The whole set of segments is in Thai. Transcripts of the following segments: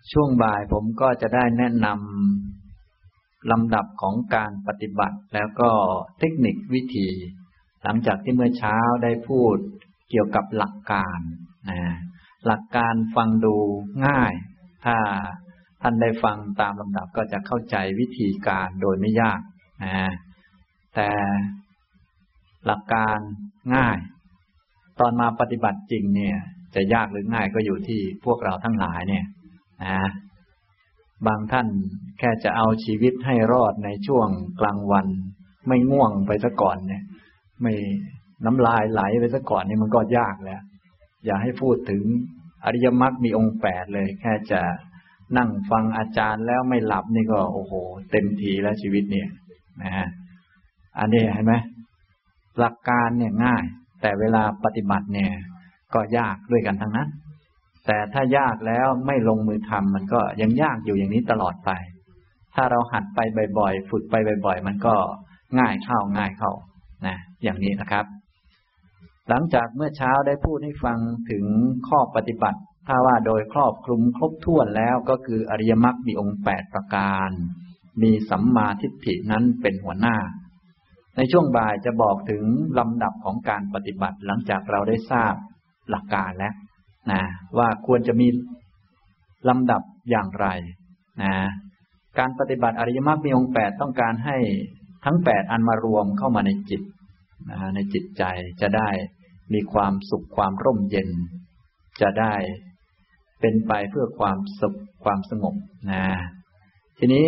ช่วงบ่ายผมก็จะได้แนะนำลำดับของการปฏิบัติแล้วก็เทคนิควิธีหลังจากที่เมื่อเช้าได้พูดเกี่ยวกับหลักการหลักการฟังดูง่ายถ้าท่านได้ฟังตามลำดับก็จะเข้าใจวิธีการโดยไม่ยากแต่หลักการง่ายตอนมาปฏิบัติจริงเนี่ยจะยากหรือง่ายก็อยู่ที่พวกเราทั้งหลายเนี่ยบางท่านแค่จะเอาชีวิตให้รอดในช่วงกลางวันไม่ง่วงไปซะก่อนเนี่ยไม่น้ำลายไหลไปซะก่อนนี่มันก็ยากแล้วอย่าให้พูดถึงอริยมรรคมีองค์8เลยแค่จะนั่งฟังอาจารย์แล้วไม่หลับนี่ก็โอ้โหเต็มทีแล้วชีวิตเนี่ยอันนี้เห็นไหมหลักการเนี่ยง่ายแต่เวลาปฏิบัติเนี่ยก็ยากด้วยกันทั้งนั้นแต่ถ้ายากแล้วไม่ลงมือทำมันก็ยังยากอยู่อย่างนี้ตลอดไปถ้าเราหัดไปบ่อยๆฝึกไปบ่อยๆมันก็ง่ายเข้านะอย่างนี้นะครับหลังจากเมื่อเช้าได้พูดให้ฟังถึงข้อปฏิบัติถ้าว่าโดยครอบคลุมครบถ้วนแล้วก็คืออริยมรรคมีองค์8ประการมีสัมมาทิฏฐินั้นเป็นหัวหน้าในช่วงบ่ายจะบอกถึงลำดับของการปฏิบัติหลังจากเราได้ทราบหลักการแล้วว่าควรจะมีลำดับอย่างไรการปฏิบัติอริยมรรคมีองค์8ต้องการให้ทั้ง8อันมารวมเข้ามาในจิตในจิตใจจะได้มีความสุขความร่มเย็นจะได้เป็นไปเพื่อความสุขความสงบทีนี้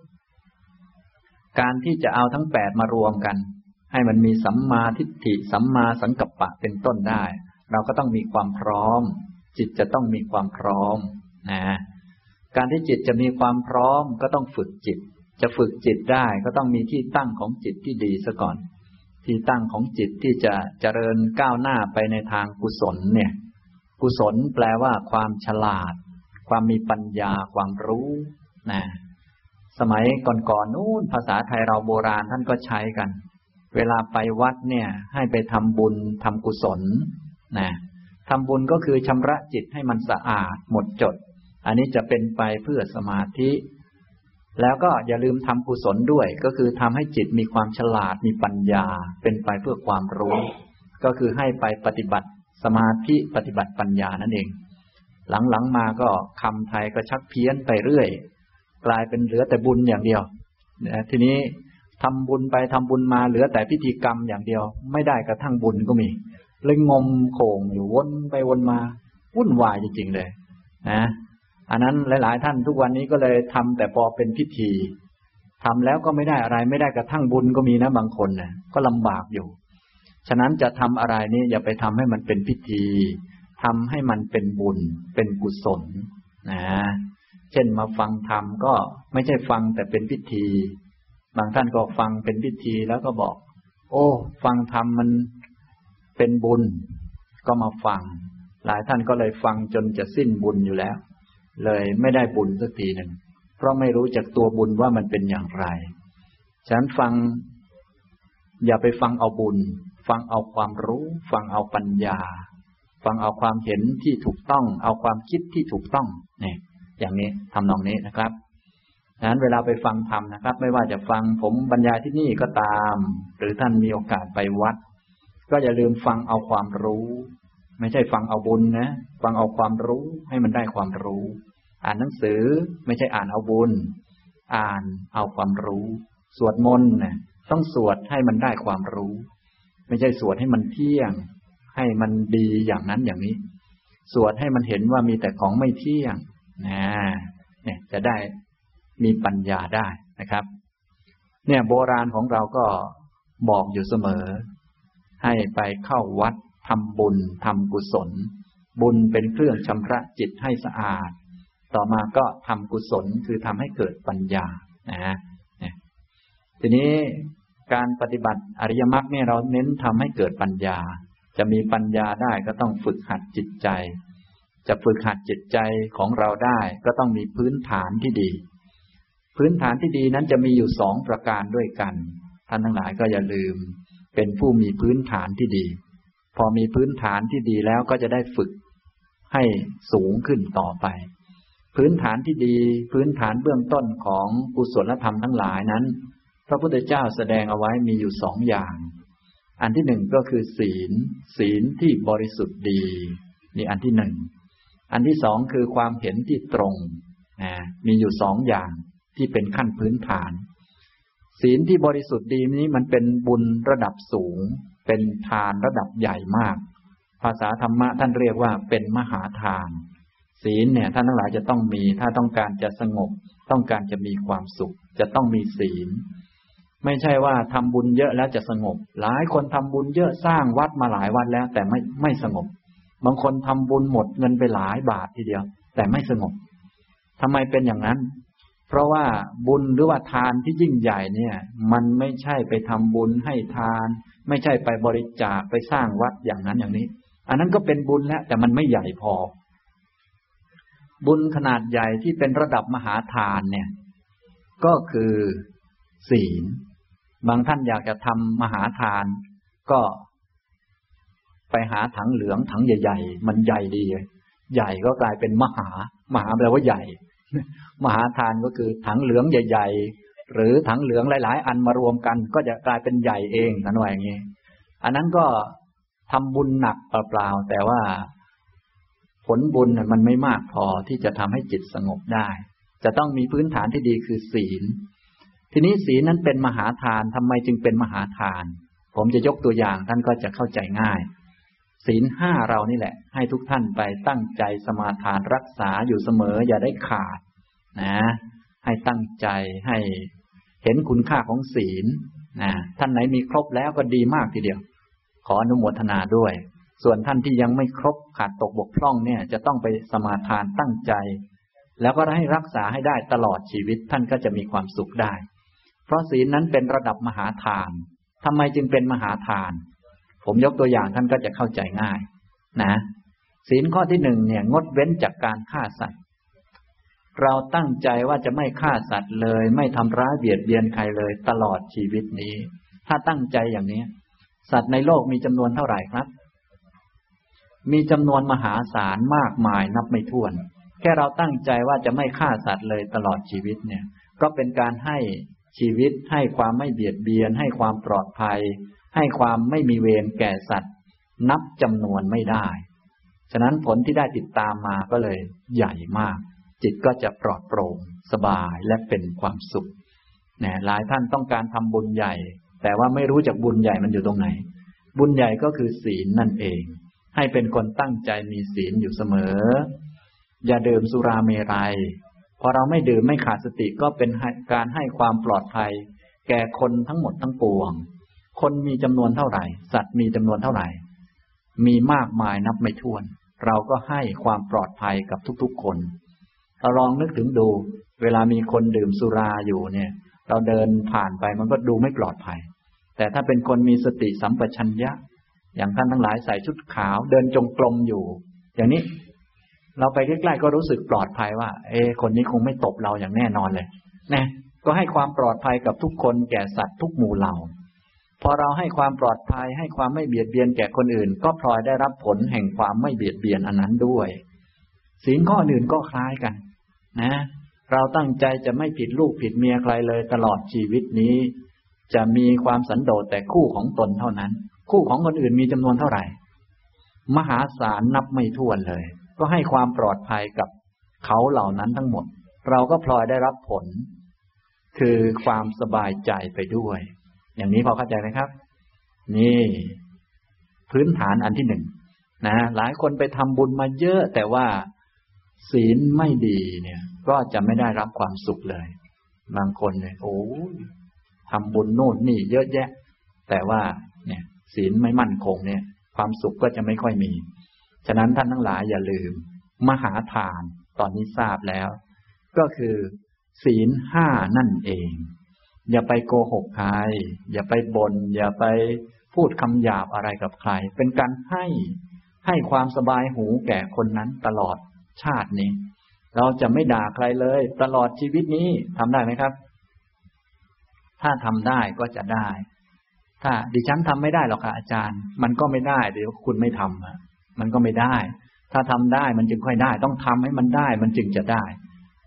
การที่จะเอาทั้ง8มารวมกันให้มันมีสัมมาทิฏฐิสัมมาสังกัปปะเป็นต้นได้เราก็ต้องมีความพร้อมจิตจะต้องมีความพร้อมการที่จิตจะมีความพร้อมก็ต้องฝึกจิตจะฝึกจิตได้ก็ต้องมีที่ตั้งของจิตที่ดีซะก่อนที่ตั้งของจิตที่จะเจริญก้าวหน้าไปในทางกุศลเนี่ยกุศลแปลว่าความฉลาดความมีปัญญาความรู้สมัยก่อนๆนู้นภาษาไทยเราโบราณท่านก็ใช้กันเวลาไปวัดเนี่ยให้ไปทำบุญทำกุศลทำบุญก็คือชำระจิตให้มันสะอาดหมดจดอันนี้จะเป็นไปเพื่อสมาธิแล้วก็อย่าลืมทำกุศลด้วยก็คือทำให้จิตมีความฉลาดมีปัญญาเป็นไปเพื่อความรู้ก็คือให้ไปปฏิบัติสมาธิปฏิบัติปัญญานั่นเองหลังๆมาก็คำไทยก็ชักเพี้ยนไปเรื่อยกลายเป็นเหลือแต่บุญอย่างเดียวทีนี้ทำบุญไปทำบุญมาเหลือแต่พิธีกรรมอย่างเดียวไม่ได้กระทั่งบุญก็มีเลยงมโข่งอยู่วนไปวนมาวุ่นวายจริงๆเลยอันนั้นหลายๆท่านทุกวันนี้ก็เลยทำแต่พอเป็นพิธีทำแล้วก็ไม่ได้อะไรไม่ได้กระทั่งบุญก็มีนะบางคนก็ลำบากอยู่ฉะนั้นจะทำอะไรนี่อย่าไปทำให้มันเป็นพิธีทำให้มันเป็นบุญเป็นกุศลเช่นมาฟังธรรมก็ไม่ใช่ฟังแต่เป็นพิธีบางท่านก็ฟังเป็นพิธีแล้วก็บอกโอ้ฟังธรรมมันเป็นบุญก็มาฟังหลายท่านก็เลยฟังจนจะสิ้นบุญอยู่แล้วเลยไม่ได้บุญสักทีหนึ่งเพราะไม่รู้จักตัวบุญว่ามันเป็นอย่างไรฉะนั้นฟังอย่าไปฟังเอาบุญฟังเอาความรู้ฟังเอาปัญญาฟังเอาความเห็นที่ถูกต้องเอาความคิดที่ถูกต้องเนี่ยอย่างนี้ทำนองนี้นะครับฉะนั้นเวลาไปฟังธรรมนะครับไม่ว่าจะฟังผมบรรยายที่นี่ก็ตามหรือท่านมีโอกาสไปวัดก็อย่าลืมฟังเอาความรู้ไม่ใช่ฟังเอาบุญนะฟังเอาความรู้ให้มันได้ความรู้อ่านหนังสือไม่ใช่อ่านเอาบุญอ่านเอาความรู้สวดมนต์ต้องสวดให้มันได้ความรู้ไม่ใช่สวดให้มันเที่ยงให้มันดีอย่างนั้นอย่างนี้สวดให้มันเห็นว่ามีแต่ของไม่เที่ยงเนี่ยจะได้มีปัญญาได้นะครับเนี่ยโบราณของเราก็บอกอยู่เสมอให้ไปเข้าวัดทำบุญทำกุศลบุญเป็นเครื่องชำระจิตให้สะอาดต่อมาก็ทำกุศลคือทำให้เกิดปัญญาทีนี้การปฏิบัติอริยมรรคเนี่ยเราเน้นทำให้เกิดปัญญาจะมีปัญญาได้ก็ต้องฝึกหัดจิตใจจะฝึกหัดจิตใจของเราได้ก็ต้องมีพื้นฐานที่ดีพื้นฐานที่ดีนั้นจะมีอยู่2ประการด้วยกันท่านทั้งหลายก็อย่าลืมเป็นผู้มีพื้นฐานที่ดีพอมีพื้นฐานที่ดีแล้วก็จะได้ฝึกให้สูงขึ้นต่อไปพื้นฐานที่ดีพื้นฐานเบื้องต้นของกุศลธรรมทั้งหลายนั้นพระพุทธเจ้าแสดงเอาไว้มีอยู่สองอย่างอันที่หนึ่งก็คือศีลที่บริสุทธิ์ดีนี่อันที่หนึ่งอันที่สองคือความเห็นที่ตรงมีอยู่สองอย่างที่เป็นขั้นพื้นฐานศีลที่บริสุทธิ์ดีนี้มันเป็นบุญระดับสูงเป็นทานระดับใหญ่มากภาษาธรรมะท่านเรียกว่าเป็นมหาทานศีลเนี่ยท่านทั้งหลายจะต้องมีถ้าต้องการจะสงบต้องการจะมีความสุขจะต้องมีศีลไม่ใช่ว่าทำบุญเยอะแล้วจะสงบหลายคนทำบุญเยอะสร้างวัดมาหลายวัดแล้วแต่ไม่สงบบางคนทำบุญหมดเงินไปหลายบาททีเดียวแต่ไม่สงบทำไมเป็นอย่างนั้นเพราะว่าบุญหรือว่าทานที่ยิ่งใหญ่เนี่ยมันไม่ใช่ไปทำบุญให้ทานไม่ใช่ไปบริจาคไปสร้างวัดอย่างนั้นอย่างนี้อันนั้นก็เป็นบุญแล้วแต่มันไม่ใหญ่พอบุญขนาดใหญ่ที่เป็นระดับมหาทานเนี่ยก็คือศีลบางท่านอยากจะทำมหาทานก็ไปหาถังเหลืองถังใหญ่ๆมันใหญ่ดีใหญ่ก็กลายเป็นมหาแปลว่าใหญ่มหาทานก็คือถังเหลืองใหญ่ๆหรือถังเหลืองหลายๆอันมารวมกันก็จะกลายเป็นใหญ่เองนั่นว่าอย่างนี้อันนั้นก็ทำบุญหนักเปล่าๆแต่ว่าผลบุญมันไม่มากพอที่จะทำให้จิตสงบได้จะต้องมีพื้นฐานที่ดีคือศีลทีนี้ศีลนั้นเป็นมหาทานทำไมจึงเป็นมหาทานผมจะยกตัวอย่างท่านก็จะเข้าใจง่ายศีลห้าเรานี่แหละให้ทุกท่านไปตั้งใจสมาทานรักษาอยู่เสมออย่าได้ขาดนะให้ตั้งใจให้เห็นคุณค่าของศีลนะท่านไหนมีครบแล้วก็ดีมากทีเดียวขออนุโมทนาด้วยส่วนท่านที่ยังไม่ครบขาดตกบกพร่องเนี่ยจะต้องไปสมาทานตั้งใจแล้วก็ให้รักษาให้ได้ตลอดชีวิตท่านก็จะมีความสุขได้เพราะศีลนั้นเป็นระดับมหาทานทำไมจึงเป็นมหาทานผมยกตัวอย่างท่านก็จะเข้าใจง่ายนะศีลข้อที่หนึ่งเนี่ยงดเว้นจากการฆ่าสัตว์เราตั้งใจว่าจะไม่ฆ่าสัตว์เลยไม่ทำร้ายเบียดเบียนใครเลยตลอดชีวิตนี้ถ้าตั้งใจอย่างนี้สัตว์ในโลกมีจำนวนเท่าไหร่ครับมีจำนวนมหาศาลมากมายนับไม่ถ้วนแค่เราตั้งใจว่าจะไม่ฆ่าสัตว์เลยตลอดชีวิตเนี่ยก็เป็นการให้ชีวิตให้ความไม่เบียดเบียนให้ความปลอดภัยให้ความไม่มีเวรแก่สัตว์นับจำนวนไม่ได้ฉะนั้นผลที่ได้ติดตามมาก็เลยใหญ่มากจิตก็จะปลอดโปร่งสบายและเป็นความสุขหลายท่านต้องการทำบุญใหญ่แต่ว่าไม่รู้จักบุญใหญ่มันอยู่ตรงไหนบุญใหญ่ก็คือศีลนั่นเองให้เป็นคนตั้งใจมีศีลอยู่เสมออย่าดื่มสุราเมรัยพอเราไม่ดื่มไม่ขาดสติก็เป็นการให้ความปลอดภัยแก่คนทั้งหมดทั้งปวงคนมีจำนวนเท่าไหร่สัตว์มีจำนวนเท่าไหร่มีมากมายนับไม่ถ้วนเราก็ให้ความปลอดภัยกับทุกๆคนเราลองนึกถึงดูเวลามีคนดื่มสุราอยู่เนี่ยเราเดินผ่านไปมันก็ดูไม่ปลอดภัยแต่ถ้าเป็นคนมีสติสัมปชัญญะอย่างท่านทั้งหลายใส่ชุดขาวเดินจงกรมอยู่อย่างนี้เราไปใกล้ๆก็รู้สึกปลอดภัยว่าคนนี้คงไม่ตบเราอย่างแน่นอนเลยนะก็ให้ความปลอดภัยกับทุกคนแก่สัตว์ทุกหมู่เหล่าพอเราให้ความปลอดภัยให้ความไม่เบียดเบียนแก่คนอื่นก็พลอยได้รับผลแห่งความไม่เบียดเบียนอันนั้นด้วยศีลข้ออื่นก็คล้ายกันนะเราตั้งใจจะไม่ผิดลูกผิดเมียใครเลยตลอดชีวิตนี้จะมีความสันโดษแต่คู่ของตนเท่านั้นคู่ของคนอื่นมีจำนวนเท่าไหร่มหาศาลนับไม่ถ้วนเลยก็ให้ความปลอดภัยกับเขาเหล่านั้นทั้งหมดเราก็พลอยได้รับผลคือความสบายใจไปด้วยอย่างนี้พอเข้าใจไหมครับนี่พื้นฐานอันที่หนึ่งนะหลายคนไปทำบุญมาเยอะแต่ว่าศีลไม่ดีเนี่ยก็จะไม่ได้รับความสุขเลยบางคนเนี่ยโอ้ทำบุญโน่นนี่เยอะแยะแต่ว่าเนี่ยศีลไม่มั่นคงเนี่ยความสุขก็จะไม่ค่อยมีฉะนั้นท่านทั้งหลายอย่าลืมมหาทานตอนนี้ทราบแล้วก็คือศีลห้านั่นเองอย่าไปโกหกใครอย่าไปบ่นอย่าไปพูดคำหยาบอะไรกับใครเป็นการให้ความสบายหูแก่คนนั้นตลอดชาตินี้เราจะไม่ด่าใครเลยตลอดชีวิตนี้ทำได้ไหมครับถ้าทำได้ก็จะได้ถ้าดิฉันทำไม่ได้หรอกค่ะอาจารย์มันก็ไม่ได้เดี๋ยวคุณไม่ทำมันก็ไม่ได้ถ้าทำได้มันจึงค่อยได้ต้องทำให้มันได้มันจึงจะได้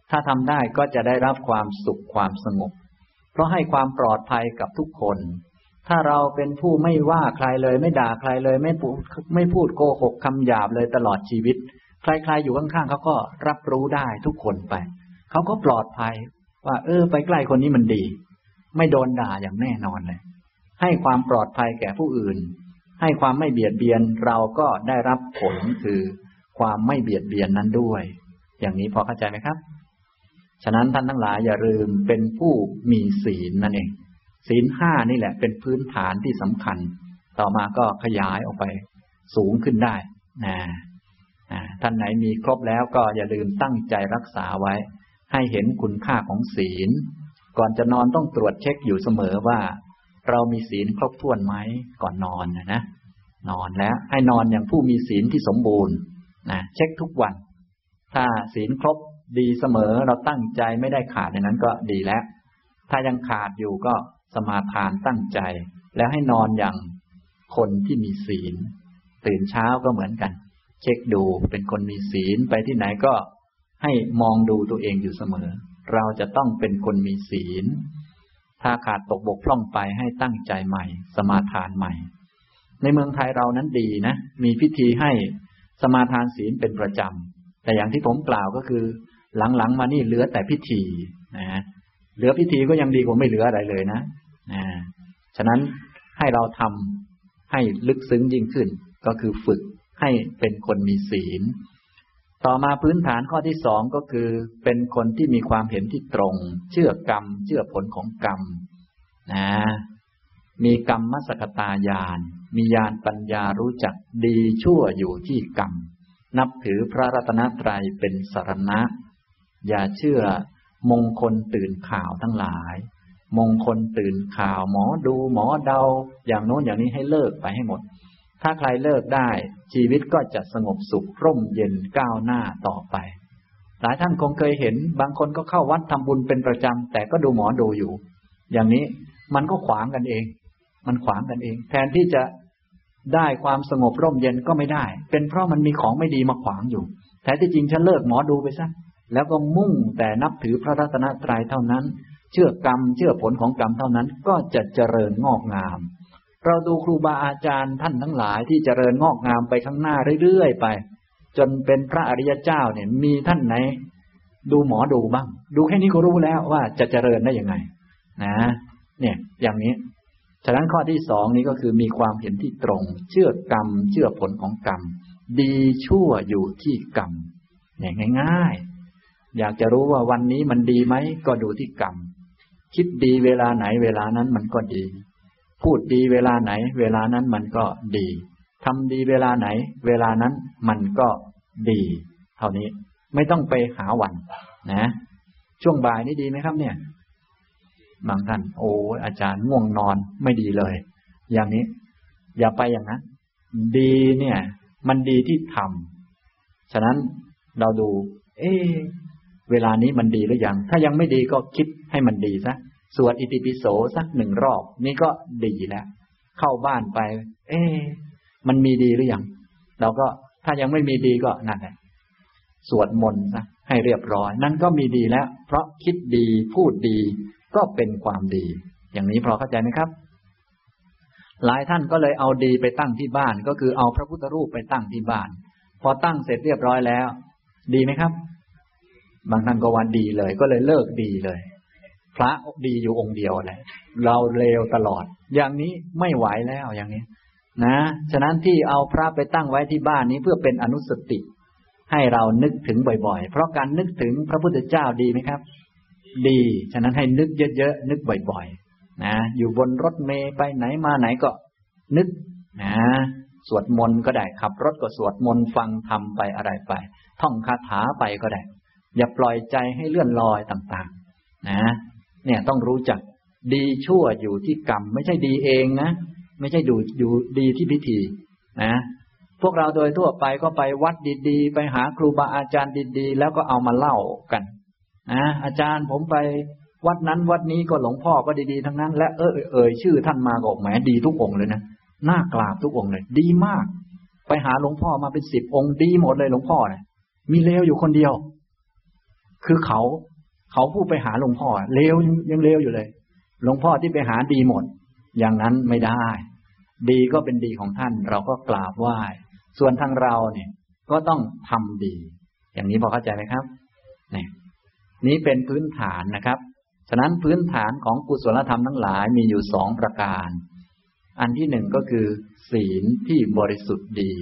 ถ้าทำได้ก็จะได้รับความสุขความสงบเพราะให้ความปลอดภัยกับทุกคนถ้าเราเป็นผู้ไม่ว่าใครเลยไม่ด่าใครเลยไม่พูดโกหกคำหยาบเลยตลอดชีวิตใครๆอยู่ข้างๆเขาก็รับรู้ได้ทุกคนไปเขาก็ปลอดภัยว่าไปใกล้คนนี้มันดีไม่โดนด่าอย่างแน่นอนเลยให้ความปลอดภัยแก่ผู้อื่นให้ความไม่เบียดเบียนเราก็ได้รับผลคือความไม่เบียดเบียนนั้นด้วยอย่างนี้พอเข้าใจไหมครับฉะนั้นท่านทั้งหลายอย่าลืมเป็นผู้มีศีลนั่นเองศีล5นี่แหละเป็นพื้นฐานที่สำคัญต่อมาก็ขยายออกไปสูงขึ้นได้ท่านไหนมีครบแล้วก็อย่าลืมตั้งใจรักษาไว้ให้เห็นคุณค่าของศีลก่อนจะนอนต้องตรวจเช็คอยู่เสมอว่าเรามีศีลครบถ้วนไหมก่อนนอนนะนอนแล้วให้นอนอย่างผู้มีศีลที่สมบูรณ์เช็คทุกวันถ้าศีลครบดีเสมอเราตั้งใจไม่ได้ขาดในนั้นก็ดีแล้วถ้ายังขาดอยู่ก็สมาทานตั้งใจแล้วให้นอนอย่างคนที่มีศีลตื่นเช้าก็เหมือนกันเช็คดูเป็นคนมีศีลไปที่ไหนก็ให้มองดูตัวเองอยู่เสมอเราจะต้องเป็นคนมีศีลถ้าขาดตกบกพร่องไปให้ตั้งใจใหม่สมาทานใหม่ในเมืองไทยเรานั้นดีนะมีพิธีให้สมาทานศีลเป็นประจำแต่อย่างที่ผมกล่าวก็คือหลังๆมานี่เหลือแต่พิธีเหลือพิธีก็ยังดีกว่าไม่เหลืออะไรเลยนะฉะนั้นให้เราทำให้ลึกซึ้งยิ่งขึ้นก็คือฝึกให้เป็นคนมีศีลต่อมาพื้นฐานข้อที่2ก็คือเป็นคนที่มีความเห็นที่ตรงเชื่อกรรมเชื่อผลของกรรมมีกรรมสกตาญาณมีญาณปัญญารู้จักดีชั่วอยู่ที่กรรมนับถือพระรัตนตรัยเป็นสรณะอย่าเชื่อมงคลตื่นข่าวทั้งหลายมงคลตื่นข่าวหมอดูหมอเดาอย่างโน้นอย่างนี้ให้เลิกไปให้หมดถ้าใครเลิกได้ชีวิตก็จะสงบสุขร่มเย็นก้าวหน้าต่อไปหลายท่านคงเคยเห็นบางคนก็เข้าวัดทำบุญเป็นประจำแต่ก็ดูหมอดูอยู่อย่างนี้มันก็ขวางกันเองแทนที่จะได้ความสงบร่มเย็นก็ไม่ได้เป็นเพราะมันมีของไม่ดีมาขวางอยู่แท้ที่จริงฉันเลิกหมอดูไปซะแล้วก็มุ่งแต่นับถือพระรัตนตรัยเท่านั้นเชื่อกรรมเชื่อผลของกรรมเท่านั้นก็จะเจริญงอกงามเราดูครูบาอาจารย์ท่านทั้งหลายที่เจริญงอกงามไปข้างหน้าเรื่อยๆไปจนเป็นพระอริยเจ้าเนี่ยมีท่านไหนดูหมอดูบ้างดูแค่นี้ก็รู้แล้วว่าจะเจริญได้ยังไงเนี่ยอย่างนี้ฉะนั้นข้อที่2นี้ก็คือมีความเห็นที่ตรงเชื่อกรรมเชื่อผลของกรรมดีชั่วอยู่ที่กรรมเนี่ยง่ายๆอยากจะรู้ว่าวันนี้มันดีไหมก็ดูที่กรรมคิดดีเวลาไหนเวลานั้นมันก็ดีพูดดีเวลาไหนเวลานั้นมันก็ดีทำดีเวลาไหนเวลานั้นมันก็ดีเท่านี้ไม่ต้องไปหาวันช่วงบ่ายนี้ดีไหมครับเนี่ยบางท่านโอ้อาจารย์ง่วงนอนไม่ดีเลยอย่างนี้อย่าไปอย่างนั้นดีเนี่ยมันดีที่ทำฉะนั้นเราดูเวลานี้มันดีหรือยังถ้ายังไม่ดีก็คิดให้มันดีซะสวดอิติปิโสสัก1 รอบนี่ก็ดีแล้วเข้าบ้านไปมันมีดีหรือยังเราก็ถ้ายังไม่มีดีก็นั่นแหละสวดมนต์ซะให้เรียบร้อยนั่นก็มีดีแล้วเพราะคิดดีพูดดีก็เป็นความดีอย่างนี้พอเข้าใจไหมครับหลายท่านก็เลยเอาดีไปตั้งที่บ้านก็คือเอาพระพุทธรูปไปตั้งที่บ้านพอตั้งเสร็จเรียบร้อยแล้วดีไหมครับบางท่านก็ว่าดีเลยก็เลยเลิกดีเลยพระดีอยู่องค์เดียวแหละเราเลวตลอดอย่างนี้ไม่ไหวแล้วอย่างนี้ฉะนั้นที่เอาพระไปตั้งไว้ที่บ้านนี้เพื่อเป็นอนุสติให้เรานึกถึงบ่อยๆเพราะการนึกถึงพระพุทธเจ้าดีไหมครับดีฉะนั้นให้นึกเยอะๆนึกบ่อยๆอยู่บนรถเมล์ไปไหนมาไหนก็นึกสวดมนต์ก็ได้ขับรถก็สวดมนต์ฟังธรรมไปอะไรไปท่องคาถาไปก็ได้อย่าปล่อยใจให้เลื่อนลอยต่างๆเนี่ยต้องรู้จักดีชั่วอยู่ที่กรรมไม่ใช่ดีเองนะไม่ใช่อยู่ดีที่พิธีพวกเราโดยทั่วไปก็ไปวัดดีๆไปหาครูบาอาจารย์ดีๆแล้วก็เอามาเล่ากันอาจารย์ผมไปวัดนั้นวัดนี้ก็หลวงพ่อก็ดีๆทั้งนั้นและชื่อท่านมาก็แหมดีทุกองค์เลยนะน่ากราบทุกองค์เลยดีมากไปหาหลวงพ่อมาเป็น10 องค์ดีหมดเลยหลวงพ่อเนี่ยมีเลวอยู่คนเดียวคือเขาผู้ไปหาหลวงพ่อเลวยังเลวอยู่เลยหลวงพ่อที่ไปหาดีหมดอย่างนั้นไม่ได้ดีก็เป็นดีของท่านเราก็กราบไหว้ส่วนทางเราเนี่ยก็ต้องทำดีอย่างนี้พอเข้าใจไหมครับนี่เป็นพื้นฐานนะครับฉะนั้นพื้นฐานของกุศลธรรมทั้งหลายมีอยู่2ประการอันที่1ก็คือศีลที่บริสุทธิ์ดี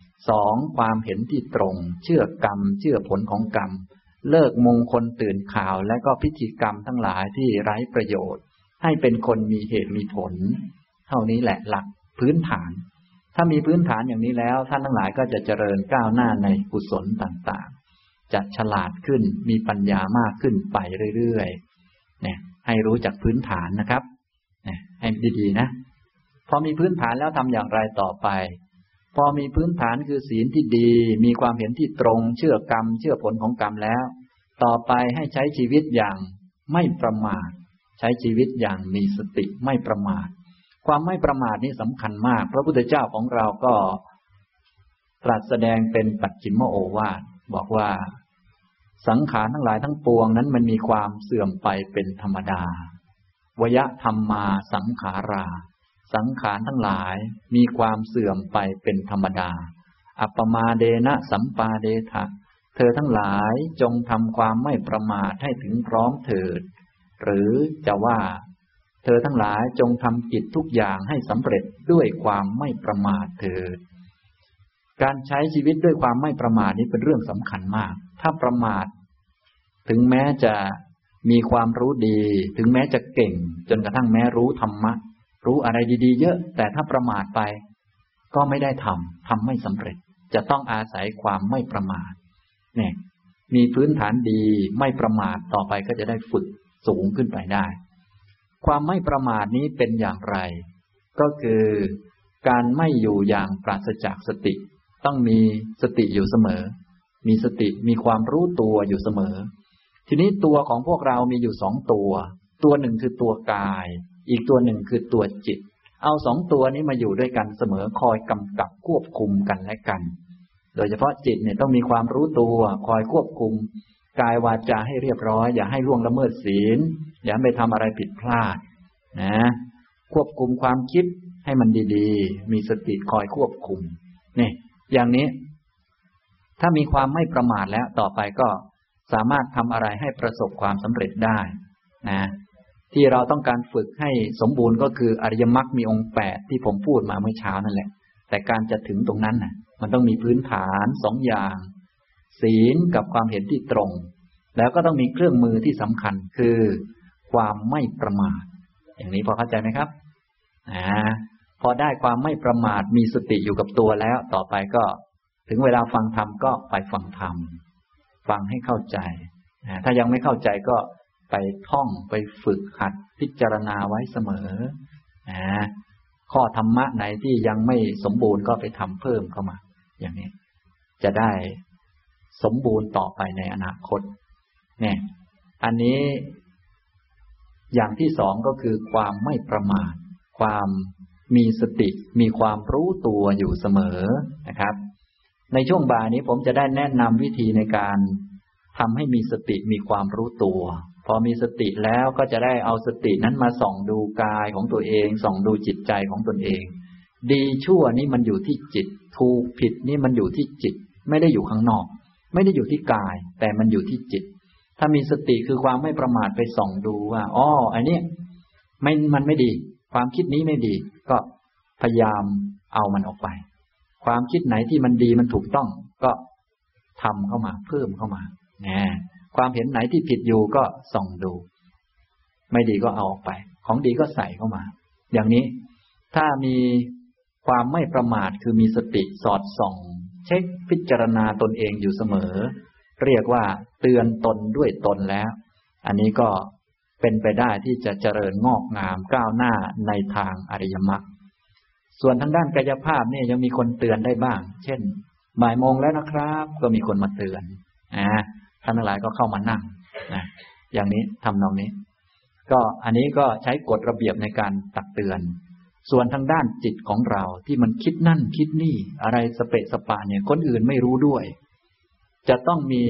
2ความเห็นที่ตรงเชื่อกรรมเชื่อผลของกรรมเลิกมงคลตื่นข่าวและก็พิธีกรรมทั้งหลายที่ไร้ประโยชน์ให้เป็นคนมีเหตุมีผลเท่านี้แหละหลักพื้นฐานถ้ามีพื้นฐานอย่างนี้แล้วท่านทั้งหลายก็จะเจริญก้าวหน้าในกุศลต่างๆจะฉลาดขึ้นมีปัญญามากขึ้นไปเรื่อยๆเนี่ยให้รู้จักพื้นฐานนะครับให้ดีๆนะพอมีพื้นฐานแล้วทำอย่างไรต่อไปพอมีพื้นฐานคือศีลที่ดีมีความเห็นที่ตรงเชื่อกรรมเชื่อผลของกรรมแล้วต่อไปให้ใช้ชีวิตอย่างไม่ประมาทใช้ชีวิตอย่างมีสติไม่ประมาทความไม่ประมาทนี้สำคัญมากพระพุทธเจ้าของเราก็ตรัสแสดงเป็นปัจฉิมโอวาทบอกว่าสังขารทั้งหลายทั้งปวงนั้นมันมีความเสื่อมไปเป็นธรรมดาวยธัมมาสังขาราสังขารทั้งหลายมีความเสื่อมไปเป็นธรรมดาอัปปมาเดนะสัมปาเดทะเธอทั้งหลายจงทำความไม่ประมาทให้ถึงพร้อมเถิดหรือจะว่าเธอทั้งหลายจงทำกิจทุกอย่างให้สำเร็จด้วยความไม่ประมาทเถิดการใช้ชีวิตด้วยความไม่ประมาทนี้เป็นเรื่องสำคัญมากถ้าประมาทถึงแม้จะมีความรู้ดีถึงแม้จะเก่งจนกระทั่งแม้รู้ธรรมะรู้อะไรดีๆเยอะแต่ถ้าประมาทไปก็ไม่ได้ทำไม่สำเร็จจะต้องอาศัยความไม่ประมาทเนี่ยมีพื้นฐานดีไม่ประมาทต่อไปก็จะได้ฝึกสูงขึ้นไปได้ความไม่ประมาทนี้เป็นอย่างไรก็คือการไม่อยู่อย่างปราศจากสติต้องมีสติอยู่เสมอมีสติมีความรู้ตัวอยู่เสมอทีนี้ตัวของพวกเรามีอยู่2ตัวหนึ่งคือตัวกายอีกตัวหนึ่งคือตัวจิตเอา2ตัวนี้มาอยู่ด้วยกันเสมอคอยกำกับควบคุมกันและกันโดยเฉพาะจิตเนี่ยต้องมีความรู้ตัวคอยควบคุมกายวาจาให้เรียบร้อยอย่าให้ล่วงละเมิดศีลอย่าไปทำอะไรผิดพลาดนะควบคุมความคิดให้มันดีๆมีสติคอยควบคุมนี่อย่างนี้ถ้ามีความไม่ประมาทแล้วต่อไปก็สามารถทำอะไรให้ประสบความสำเร็จได้นะที่เราต้องการฝึกให้สมบูรณ์ก็คืออริยมรรคมีองค์8ที่ผมพูดมาเมื่อเช้านั่นแหละแต่การจะถึงตรงนั้นน่ะมันต้องมีพื้นฐาน2อย่างศีลกับความเห็นที่ตรงแล้วก็ต้องมีเครื่องมือที่สำคัญคือความไม่ประมาทอย่างนี้พอเข้าใจไหมครับพอได้ความไม่ประมาทมีสติอยู่กับตัวแล้วต่อไปก็ถึงเวลาฟังธรรมก็ไปฟังธรรมฟังให้เข้าใจถ้ายังไม่เข้าใจก็ไปท่องไปฝึกหัดพิจารณาไว้เสมอข้อธรรมะไหนที่ยังไม่สมบูรณ์ก็ไปทำเพิ่มเข้ามาอย่างนี้จะได้สมบูรณ์ต่อไปในอนาคตเนี่ยอันนี้อย่างที่2ก็คือความไม่ประมาทความมีสติมีความรู้ตัวอยู่เสมอนะครับในช่วงบ่ายนี้ผมจะได้แนะนำวิธีในการทำให้มีสติมีความรู้ตัวพอมีสติแล้วก็จะได้เอาสตินั้นมาส่องดูกายของตัวเองส่องดูจิตใจของตนเองดีชั่วนี้มันอยู่ที่จิตถูกผิดนี่มันอยู่ที่จิตไม่ได้อยู่ข้างนอกไม่ได้อยู่ที่กายแต่มันอยู่ที่จิตถ้ามีสติคือความไม่ประมาทไปส่องดูว่าอันนี้มันไม่ดีความคิดนี้ไม่ดีก็พยายามเอามันออกไปความคิดไหนที่มันดีมันถูกต้องก็ทำเข้ามาเพิ่มเข้ามาความเห็นไหนที่ผิดอยู่ก็ส่องดูไม่ดีก็เอาออกไปของดีก็ใส่เข้ามาอย่างนี้ถ้ามีความไม่ประมาทคือมีสติสอดส่องเช็คพิจารณาตนเองอยู่เสมอเรียกว่าเตือนตนด้วยตนแล้วอันนี้ก็เป็นไปได้ที่จะเจริญงอกงามก้าวหน้าในทางอริยมรรคส่วนทางด้านกายภาพเนี่ยยังมีคนเตือนได้บ้างเช่นบ่ายโมงแล้วนะครับก็มีคนมาเตือนท่านทั้งหลายก็เข้ามานั่งอย่างนี้ทำนองนี้ก็อันนี้ก็ใช้กฎระเบียบในการตักเตือนส่วนทางด้านจิตของเราที่มันคิดนั่นคิดนี่อะไรสเปะสปะเนี่ยคนอื่นไม่รู้ด้วยจะต้องมี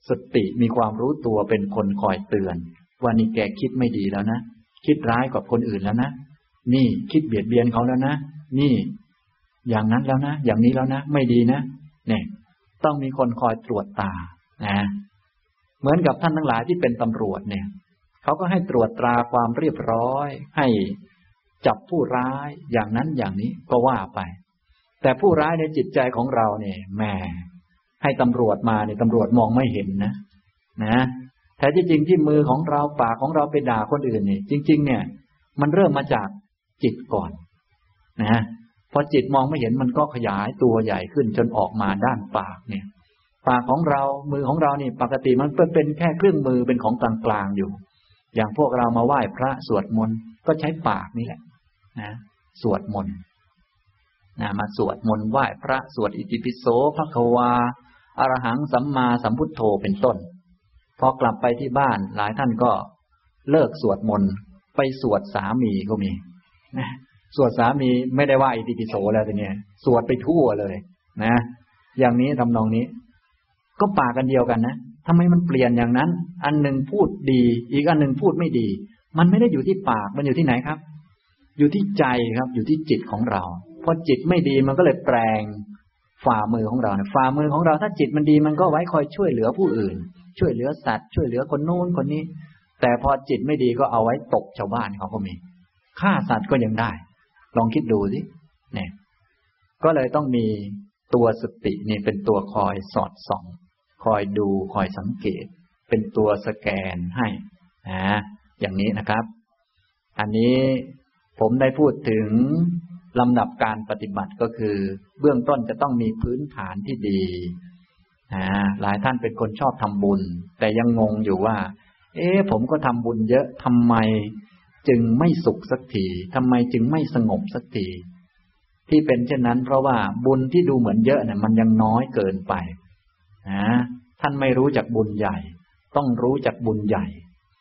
สติมีความรู้ตัวเป็นคนคอยเตือนว่านี่แกคิดไม่ดีแล้วนะคิดร้ายกับคนอื่นแล้วนะนี่คิดเบียดเบียนเขาแล้วนะนี่อย่างนั้นแล้วนะอย่างนี้แล้วนะไม่ดีนะเนี่ยต้องมีคนคอยตรวจตานะเหมือนกับท่านทั้งหลายที่เป็นตำรวจเนี่ยเขาก็ให้ตรวจตราความเรียบร้อยให้จับผู้ร้ายอย่างนั้นอย่างนี้ก็ว่าไปแต่ผู้ร้ายในจิตใจของเราเนี่ยแหมให้ตำรวจมาเนี่ยตำรวจมองไม่เห็นนะแต่ที่จริงที่มือของเราปากของเราไปด่าคนอื่นเนี่ยจริงๆเนี่ยมันเริ่มมาจากจิตก่อนนะพอจิตมองไม่เห็นมันก็ขยายตัวใหญ่ขึ้นจนออกมาด้านปากเนี่ยปากของเรามือของเรานี่ปกติมันเป็นแค่เครื่องมือเป็นของกลางๆอยู่อย่างพวกเรามาไหว้พระสวดมนต์ก็ใช้ปากนี่แหละนะสวดมนต์มาสวดมนต์ไหว้พระสวดอิติปิโสภควาอรหังสัมมาสัมพุทโธเป็นต้นพอกลับไปที่บ้านหลายท่านก็เลิกสวดมนต์ไปสวดสามีก็มีนะสวดสามีไม่ได้ว่าอิติปิโสแล้วทีนี้สวดไปทั่วเลยนะอย่างนี้ทำนองนี้ก็ปากกันเดียวกันนะทำไมมันเปลี่ยนอย่างนั้นอันหนึ่งพูดดีอีกอันหนึ่งพูดไม่ดีมันไม่ได้อยู่ที่ปากมันอยู่ที่ไหนครับอยู่ที่ใจครับอยู่ที่จิตของเราพอจิตไม่ดีมันก็เลยแปลงฝ่ามือของเราเนี่ยฝ่ามือของเราถ้าจิตมันดีมันก็ไว้คอยช่วยเหลือผู้อื่นช่วยเหลือสัตว์ช่วยเหลือคนโน้นคนนี้แต่พอจิตไม่ดีก็เอาไว้ตบชาวบ้านเขาก็มีฆ่าสัตว์ก็ยังได้ลองคิดดูสิเนี่ยก็เลยต้องมีตัวสตินี่เป็นตัวคอยสอดส่องคอยดูคอยสังเกตเป็นตัวสแกนให้อย่างนี้นะครับอันนี้ผมได้พูดถึงลำดับการปฏิบัติก็คือเบื้องต้นจะต้องมีพื้นฐานที่ดีหลายท่านเป็นคนชอบทำบุญแต่ยังงงอยู่ว่าผมก็ทำบุญเยอะทำไมจึงไม่สุขสักทีทำไมจึงไม่สงบสักทีที่เป็นเช่นนั้นเพราะว่าบุญที่ดูเหมือนเยอะเนี่ยมันยังน้อยเกินไปท่านไม่รู้จักบุญใหญ่ต้องรู้จักบุญใหญ่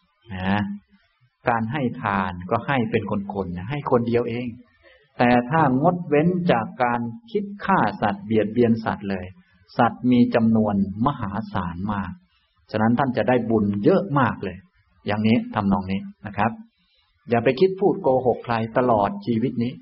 การให้ทานก็ให้เป็นคนๆให้คนเดียวเองแต่ถ้างดเว้นจากการคิดฆ่าสัตว์เบียดเบียนสัตว์เลยสัตว์มีจำนวนมหาศาลมากฉะนั้นท่านจะได้บุญเยอะมากเลยอย่างนี้ทำนองนี้นะครับอย่าไปคิดพูดโกหกใครตลอดชีวิตนี้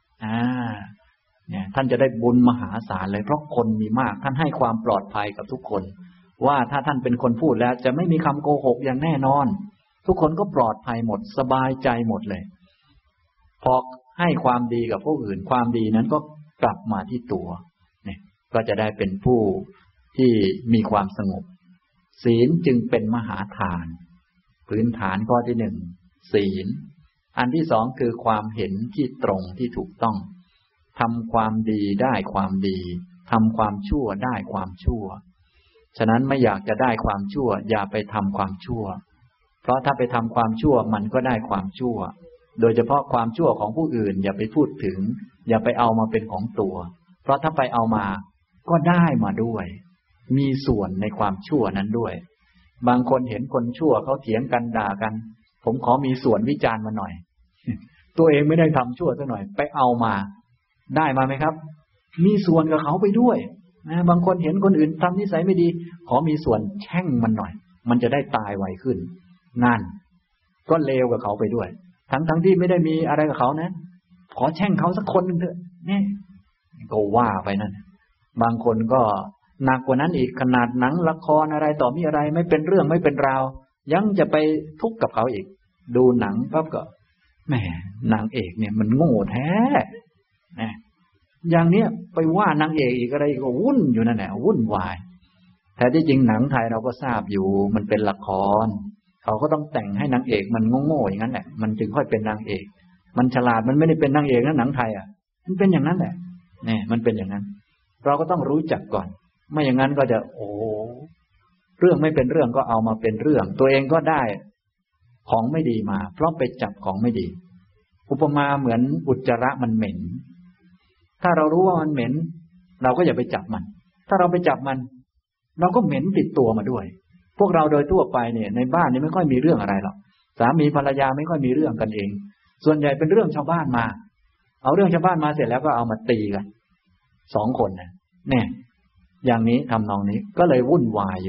เนี่ยท่านจะได้บุญมหาศาลเลยเพราะคนมีมากท่านให้ความปลอดภัยกับทุกคนว่าถ้าท่านเป็นคนพูดแล้วจะไม่มีคำโกหกอย่างแน่นอนทุกคนก็ปลอดภัยหมดสบายใจหมดเลยพอให้ความดีกับผู้อื่นความดีนั้นก็กลับมาที่ตัวเนี่ยก็จะได้เป็นผู้ที่มีความสงบศีลจึงเป็นมหาทานพื้นฐานข้อที่หนึ่งศีลอันที่สองคือความเห็นที่ตรงที่ถูกต้องทำความดีได้ความดีทำความชั่วได้ความชั่วฉะนั้นไม่อยากจะได้ความชั่วอย่าไปทำความชั่วเพราะถ้าไปทำความชั่วมันก็ได้ความชั่วโดยเฉพาะความชั่วของผู้อื่นอย่าไปพูดถึงอย่าไปเอามาเป็นของตัวเพราะถ้าไปเอามาก็ได้มาด้วยมีส่วนในความชั่วนั้นด้วยบางคนเห็นคนชั่วเขาเถียงกันด่ากันผมขอมีส่วนวิจารณ์มาหน่อยตัวเองไม่ได้ทำชั่วซะหน่อยไปเอามาได้มาไหมครับมีส่วนกับเขาไปด้วยนะบางคนเห็นคนอื่นทำนิสัยไม่ดีขอมีส่วนแช่งมันหน่อยมันจะได้ตายไวขึ้นนั่นก็เลวกับเขาไปด้วยทั้งที่ไม่ได้มีอะไรกับเขานะขอแช่งเขาสักคนนึงเถอะนี่ก็ว่าไปนั่นบางคนก็หนักกว่านั้นอีกขนาดหนังละครอะไรต่อมีอะไรไม่เป็นเรื่องไม่เป็นราวยังจะไปทุกข์กับเขาอีกดูหนังปั๊บก็แหมนางเอกเนี่ยมันโง่แท้นะอย่างเนี้ยไปว่านางเอกอีกอะไรก็วุ่นอยู่นั่นแหละวุ่นวายแต่ที่จริงหนังไทยเราก็ทราบอยู่มันเป็นละครเขาก็ต้องแต่งให้นางเอกมันโง่ๆอย่างนั้นแหละมันจึงค่อยเป็นนางเอกมันฉลาดมันไม่ได้เป็นนางเอกนะหนังไทยมันเป็นอย่างนั้นแหละเนี่ยมันเป็นอย่างนั้นเราก็ต้องรู้จักก่อนไม่อย่างนั้นก็จะเรื่องไม่เป็นเรื่องก็เอามาเป็นเรื่องตัวเองก็ได้ของไม่ดีมาเพราะไปจับของไม่ดีอุปมาเหมือนอุจจาระมันเหม็นถ้าเรารู้ว่ามันเหม็นเราก็อย่าไปจับมันถ้าเราไปจับมันเราก็เหม็นติดตัวมาด้วยพวกเราโดยทั่วไปเนี่ยในบ้านนี่ไม่ค่อยมีเรื่องอะไรหรอกสามีภรรยาไม่ค่อยมีเรื่องกันเองส่วนใหญ่เป็นเรื่องชาวบ้านมาเอาเรื่องชาวบ้านมาเสร็จแล้วก็เอามาตีกัน2 คนเนี่ยอย่างนี้ทำนองนี้ก็เลยวุ่นวายอยู่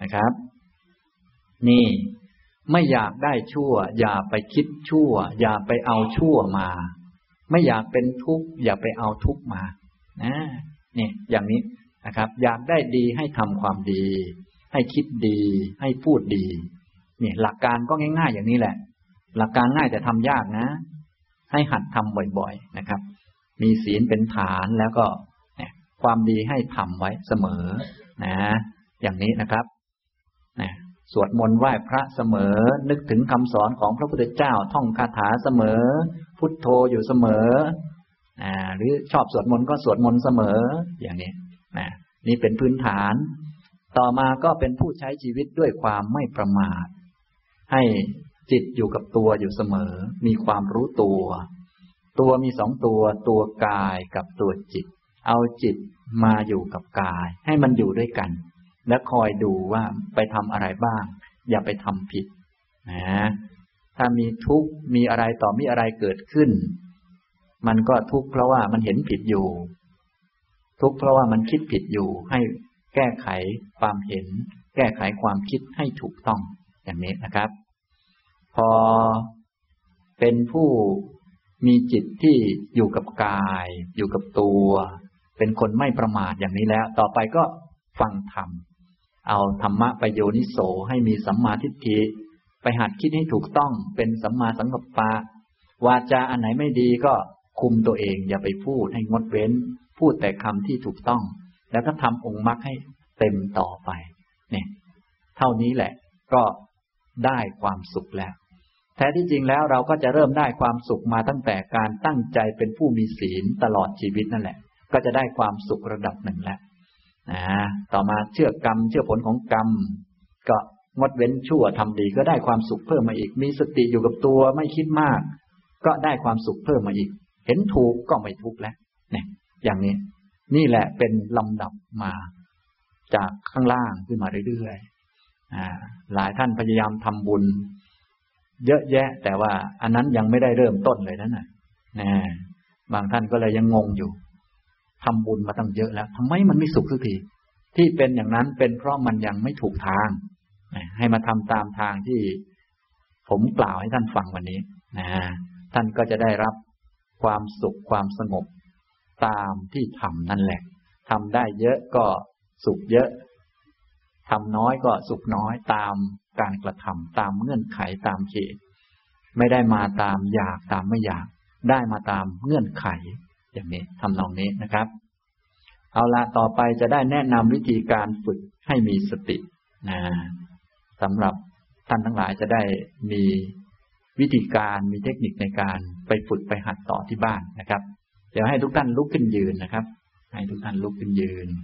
นะครับนี่ไม่อยากได้ชั่วอย่าไปคิดชั่วอย่าไปเอาชั่วมาไม่อยากเป็นทุกข์อย่าไปเอาทุกข์มานี่อย่างนี้นะครับอยากได้ดีให้ทำความดีให้คิดดีให้พูดดีนี่หลักการก็ง่ายๆอย่างนี้แหละหลักการง่ายแต่ทำยากนะให้หัดทำบ่อยๆนะครับมีศีลเป็นฐานแล้วก็ความดีให้ทำไว้เสมอนะอย่างนี้นะครับสวดมนต์ไหว้พระเสมอนึกถึงคำสอนของพระพุทธเจ้าท่องคาถาเสมอพุทโธอยู่เสมอหรือชอบสวดมนต์ก็สวดมนต์เสมออย่างนี้นี่เป็นพื้นฐานต่อมาก็เป็นผู้ใช้ชีวิตด้วยความไม่ประมาทให้จิตอยู่กับตัวอยู่เสมอมีความรู้ตัวมีสองตัวกายกับตัวจิตเอาจิตมาอยู่กับกายให้มันอยู่ด้วยกันและคอยดูว่าไปทำอะไรบ้างอย่าไปทำผิดถ้ามีทุกข์มีอะไรต่อมีอะไรเกิดขึ้นมันก็ทุกข์เพราะว่ามันเห็นผิดอยู่ทุกข์เพราะว่ามันคิดผิดอยู่ให้แก้ไขความเห็นแก้ไขความคิดให้ถูกต้องอย่างนี้นะครับพอเป็นผู้มีจิตที่อยู่กับกายอยู่กับตัวเป็นคนไม่ประมาทอย่างนี้แล้วต่อไปก็ฟังธรรมเอาธรรมะไปโยนิโสให้มีสัมมาทิฏฐิไปหัดคิดให้ถูกต้องเป็นสัมมาสังกัปปะวาจาอันไหนไม่ดีก็คุมตัวเองอย่าไปพูดให้งดเว้นพูดแต่คำที่ถูกต้องแล้วก็ทำองค์มรรคให้เต็มต่อไปเนี่ยเท่านี้แหละก็ได้ความสุขแล้วแท้ที่จริงแล้วเราก็จะเริ่มได้ความสุขมาตั้งแต่การตั้งใจเป็นผู้มีศีลตลอดชีวิตนั่นแหละก็จะได้ความสุขระดับหนึ่งแล้วต่อมาเชื่อกรรมเชื่อผลของกรรมก็งดเว้นชั่วทำดีก็ได้ความสุขเพิ่มมาอีกมีสติอยู่กับตัวไม่คิดมากก็ได้ความสุขเพิ่มมาอีกเห็นถูกก็ไม่ทุกข์แล้วเนี่ยอย่างนี้นี่แหละเป็นลำดับมาจากข้างล่างขึ้นมาเรื่อยๆหลายท่านพยายามทำบุญเยอะแยะแต่ว่าอันนั้นยังไม่ได้เริ่มต้นเลยนะบางท่านก็เลยยังงงอยู่ทำบุญมาตั้งเยอะแล้วทำไมมันไม่สุขสักทีที่เป็นอย่างนั้นเป็นเพราะมันยังไม่ถูกทางให้มาทำตามทางที่ผมกล่าวให้ท่านฟังวันนี้ท่านก็จะได้รับความสุขความสงบตามที่ทำนั่นแหละทำได้เยอะก็สุขเยอะทำน้อยก็สุขน้อยตามการกระทำตามเงื่อนไขตามเหตุไม่ได้มาตามอยากตามไม่อยากได้มาตามเงื่อนไขอย่างนี้ทำนองนี้นะครับเอาละต่อไปจะได้แนะนำวิธีการฝึกให้มีสติสำหรับท่านทั้งหลายจะได้มีวิธีการมีเทคนิคในการไปฝึกไปหัดต่อที่บ้านนะครับเดี๋ยวให้ทุกท่านลุกขึ้นยืนนะครับให้ทุกท่านลุกขึ้นยืน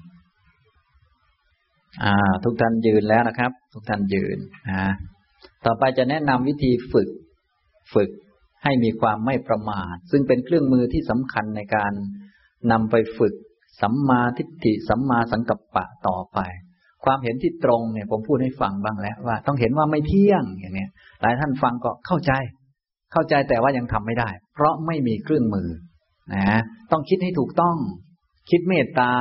ทุกท่านยืนแล้วนะครับทุกท่านยืนต่อไปจะแนะนำวิธีฝึกให้มีความไม่ประมาทซึ่งเป็นเครื่องมือที่สำคัญในการนำไปฝึกสัมมาทิฏฐิสัมมาสังกัปปะต่อไปความเห็นที่ตรงเนี่ยผมพูดให้ฟังบ้างแล้วว่าต้องเห็นว่าไม่เที่ยงอย่างนี้หลายท่านฟังก็เข้าใจแต่ว่ายังทำไม่ได้เพราะไม่มีเครื่องมือต้องคิดให้ถูกต้องคิดเมตตา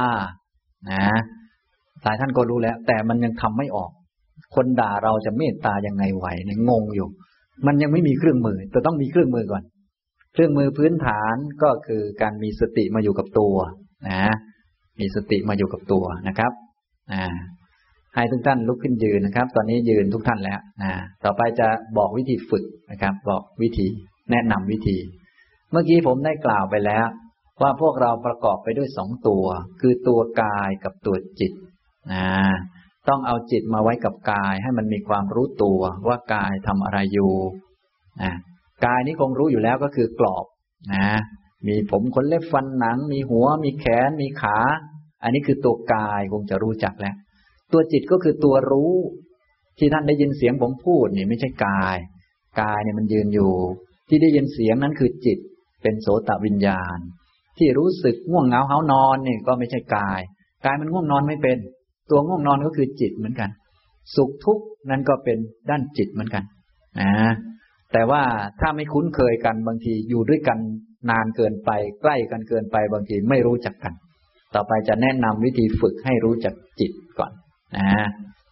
หลายท่านก็รู้แล้วแต่มันยังทำไม่ออกคนด่าเราจะเมตตายังไงไหวเนี่ยงงอยู่มันยังไม่มีเครื่องมือแต่ต้องมีเครื่องมือก่อนเครื่องมือพื้นฐานก็คือการมีสติมาอยู่กับตัวมีสติมาอยู่กับตัวนะครับให้ทุกท่านลุกขึ้นยืนนะครับตอนนี้ยืนทุกท่านแล้วต่อไปจะบอกวิธีฝึกนะครับบอกวิธีแนะนำวิธีเมื่อกี้ผมได้กล่าวไปแล้วว่าพวกเราประกอบไปด้วยสองตัวคือตัวกายกับตัวจิตต้องเอาจิตมาไว้กับกายให้มันมีความรู้ตัวว่ากายทำอะไรอยู่กายนี้คงรู้อยู่แล้วก็คือกรอบมีผมขนเล็บฟันหนังมีหัวมีแขนมีขาอันนี้คือตัวกายคงจะรู้จักแล้วตัวจิตก็คือตัวรู้ที่ท่านได้ยินเสียงผมพูดนี่ไม่ใช่กายเนี่ยมันยืนอยู่ที่ได้ยินเสียงนั้นคือจิตเป็นโสตวิญญาณที่รู้สึกง่วงเหงาหานอนนี่ก็ไม่ใช่กายมันง่วงนอนไม่เป็นตัวง่วงนอนก็คือจิตเหมือนกันสุขทุกข์นั้นก็เป็นด้านจิตเหมือนกันแต่ว่าถ้าไม่คุ้นเคยกันบางทีอยู่ด้วยกันนานเกินไปใกล้กันเกินไปบางทีไม่รู้จักกันต่อไปจะแนะนำวิธีฝึกให้รู้จักจิตก่อน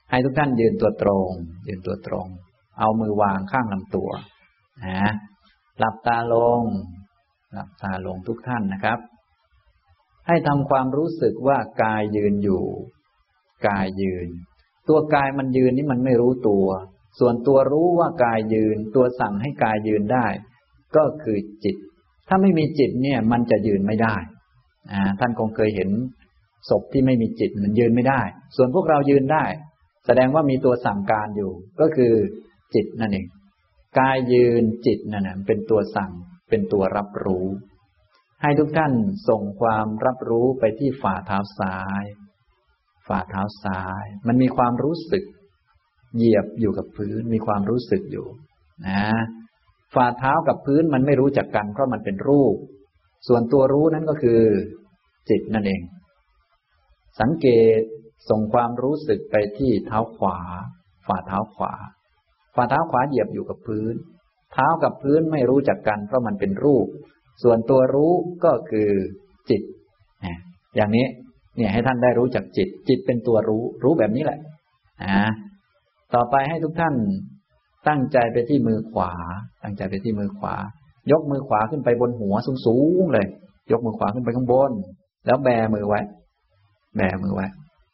ให้ทุกท่านยืนตัวตรงยืนตัวตรงเอามือวางข้างลำตัวนะหลับตาลงหลับตาลงทุกท่านนะครับให้ทำความรู้สึกว่ากายยืนอยู่กายยืนตัวกายมันยืนนี่มันไม่รู้ตัวส่วนตัวรู้ว่ากายยืนตัวสั่งให้กายยืนได้ก็คือจิตถ้าไม่มีจิตเนี่ยมันจะยืนไม่ได้ท่านคงเคยเห็นศพที่ไม่มีจิตมันยืนไม่ได้ส่วนพวกเรายืนได้แสดงว่ามีตัวสั่งการอยู่ก็คือจิตนั่นเองกายยืนจิตนั่นน่ะเป็นตัวสั่งเป็นตัวรับรู้ให้ทุกท่านส่งความรับรู้ไปที่ฝ่าเท้าซ้ายฝ่าเท้าซ้ายมันมีความรู้สึกเหยียบอยู่กับพื้นมีความรู้สึกอยู่นะฝ่าเท้ากับพื้นมันไม่รู้จักกันเพราะมันเป็นรูปส่วนตัวรู้นั้นก็คือจิตนั่นเองสังเกตส่งความรู้สึกไปที่เท้าขวาฝ่าเท้าขวาฝ่าเท้าขวาเหยียบอยู่กับพื้นเท้ากับพื้นไม่รู้จักกันเพราะมันเป็นรูปส่วนตัวรู้ก็คือจิตอย่างนี้เนี่ยให้ท่านได้รู้จักจิตจิตเป็นตัวรู้แบบนี้แหละต่อไปให้ทุกท่านตั้งใจไปที่มือขวาตั้งใจไปที่มือขวายกมือขวาขึ้นไปบนหัวสูงๆเลยยกมือขวาขึ้นไปข้างบนแล้วแบมือไว้แบมือไว้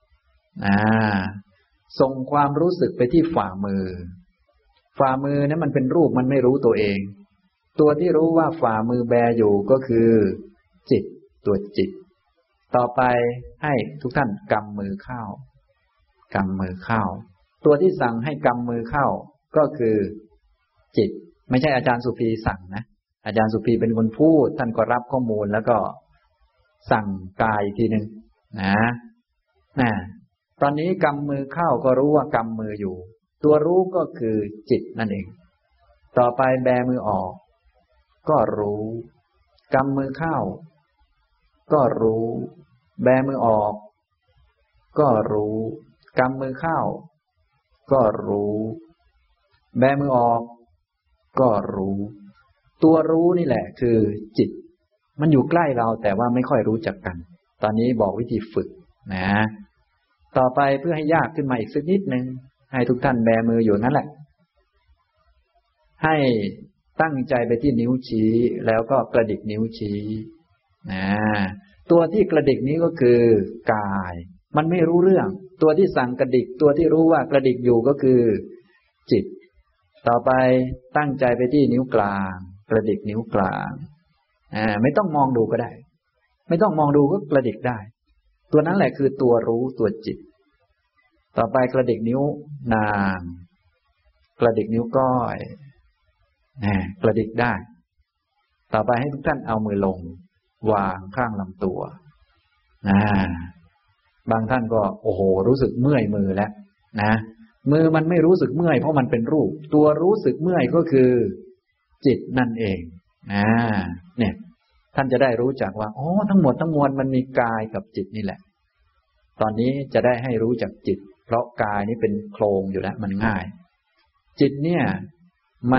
ส่งความรู้สึกไปที่ฝ่ามือฝ่ามือนั้นมันเป็นรูปมันไม่รู้ตัวเองตัวที่รู้ว่าฝ่ามือแบอยู่ก็คือจิตตัวจิตต่อไปให้ทุกท่านกำมือเข้ากำมือเข้าตัวที่สั่งให้กำมือเข้าก็คือจิตไม่ใช่อาจารย์สุภีสั่งนะอาจารย์สุภีเป็นคนพูดท่านก็รับข้อมูลแล้วก็สั่งกายทีนึงนะตอนนี้กำมือเข้าก็รู้ว่ากำมืออยู่ตัวรู้ก็คือจิตนั่นเองต่อไปแบมือออกก็รู้กำมือเข้าก็รู้แบมือออกก็รู้กำมือเข้าก็รู้แบมือออกก็รู้ตัวรู้นี่แหละคือจิตมันอยู่ใกล้เราแต่ว่าไม่ค่อยรู้จักกันตอนนี้บอกวิธีฝึกนะต่อไปเพื่อให้ยากขึ้นมาอีกสักนิดนึงให้ทุกท่านแบมืออยู่นั่นแหละให้ตั้งใจไปที่นิ้วชี้แล้วก็กระดิกนิ้วชี้ตัวที่กระดิกนี้ก็คือกายมันไม่รู้เรื่องตัวที่สั่งกระดิกตัวที่รู้ว่ากระดิกอยู่ก็คือจิตต่อไปตั้งใจไปที่นิ้วกลางกระดิกนิ้วกลางไม่ต้องมองดูก็ได้ไม่ต้องมองดูก็กระดิกได้ตัวนั้นแหละคือตัวรู้ตัวจิตต่อไปกระดิกนิ้วนางกระดิกนิ้วก้อยกระดิกได้ต่อไปให้ทุกท่านเอามือลงวางข้างลำตัวบางท่านก็โอ้โหรู้สึกเมื่อยมือแล้วนะมือมันไม่รู้สึกเมื่อยเพราะมันเป็นรูปตัวรู้สึกเมื่อยก็คือจิตนั่นเองเนี่ยท่านจะได้รู้จักว่าทั้งหมดทั้งมวลมันมีกายกับจิตนี่แหละตอนนี้จะได้ให้รู้จักจิตเพราะกายนี้เป็นโครงอยู่แล้วมันง่ายจิตเนี่ยมัน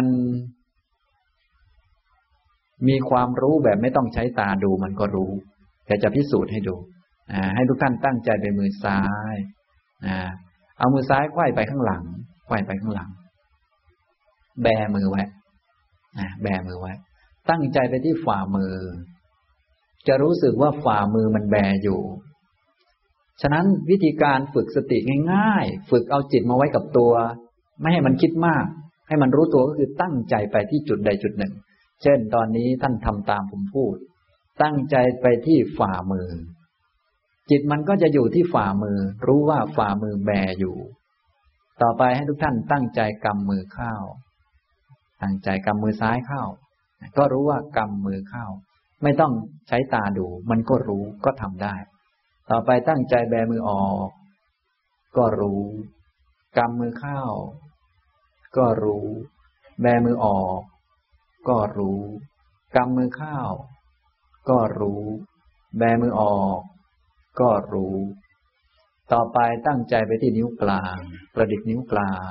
มีความรู้แบบไม่ต้องใช้ตาดูมันก็รู้แต่จะพิสูจน์ให้ดูให้ทุกท่านตั้งใจไปมือซ้ายเอามือซ้ายไขว้ไปข้างหลังไขว้ไปข้างหลังแบมือไว้แบมือไว้ตั้งใจไปที่ฝ่ามือจะรู้สึกว่าฝ่ามือมันแบอยู่ฉะนั้นวิธีการฝึกสติง่ายๆฝึกเอาจิตมาไว้กับตัวไม่ให้มันคิดมากให้มันรู้ตัวก็คือตั้งใจไปที่จุดใดจุดหนึ่งเช่นตอนนี้ท่านทำตามผมพูดตั้งใจไปที่ฝ่ามือจิตมันก็จะอยู่ที่ฝ่ามือรู้ว่าฝ่ามือแบอยู่ต่อไปให้ทุกท่านตั้งใจกำมือเข้าตั้งใจกำมือซ้ายเข้าก็รู้ว่ากำมือเข้าไม่ต้องใช้ตาดูมันก็รู้ก็ทำได้ต่อไปตั้งใจแบมือออกก็รู้กำมือเข้าก็รู้แบมือออกก็รู้กำมือเข้าก็รู้แบมือออกก็รู้ต่อไปตั้งใจไปที่นิ้วกลางกระดิกนิ้วกลาง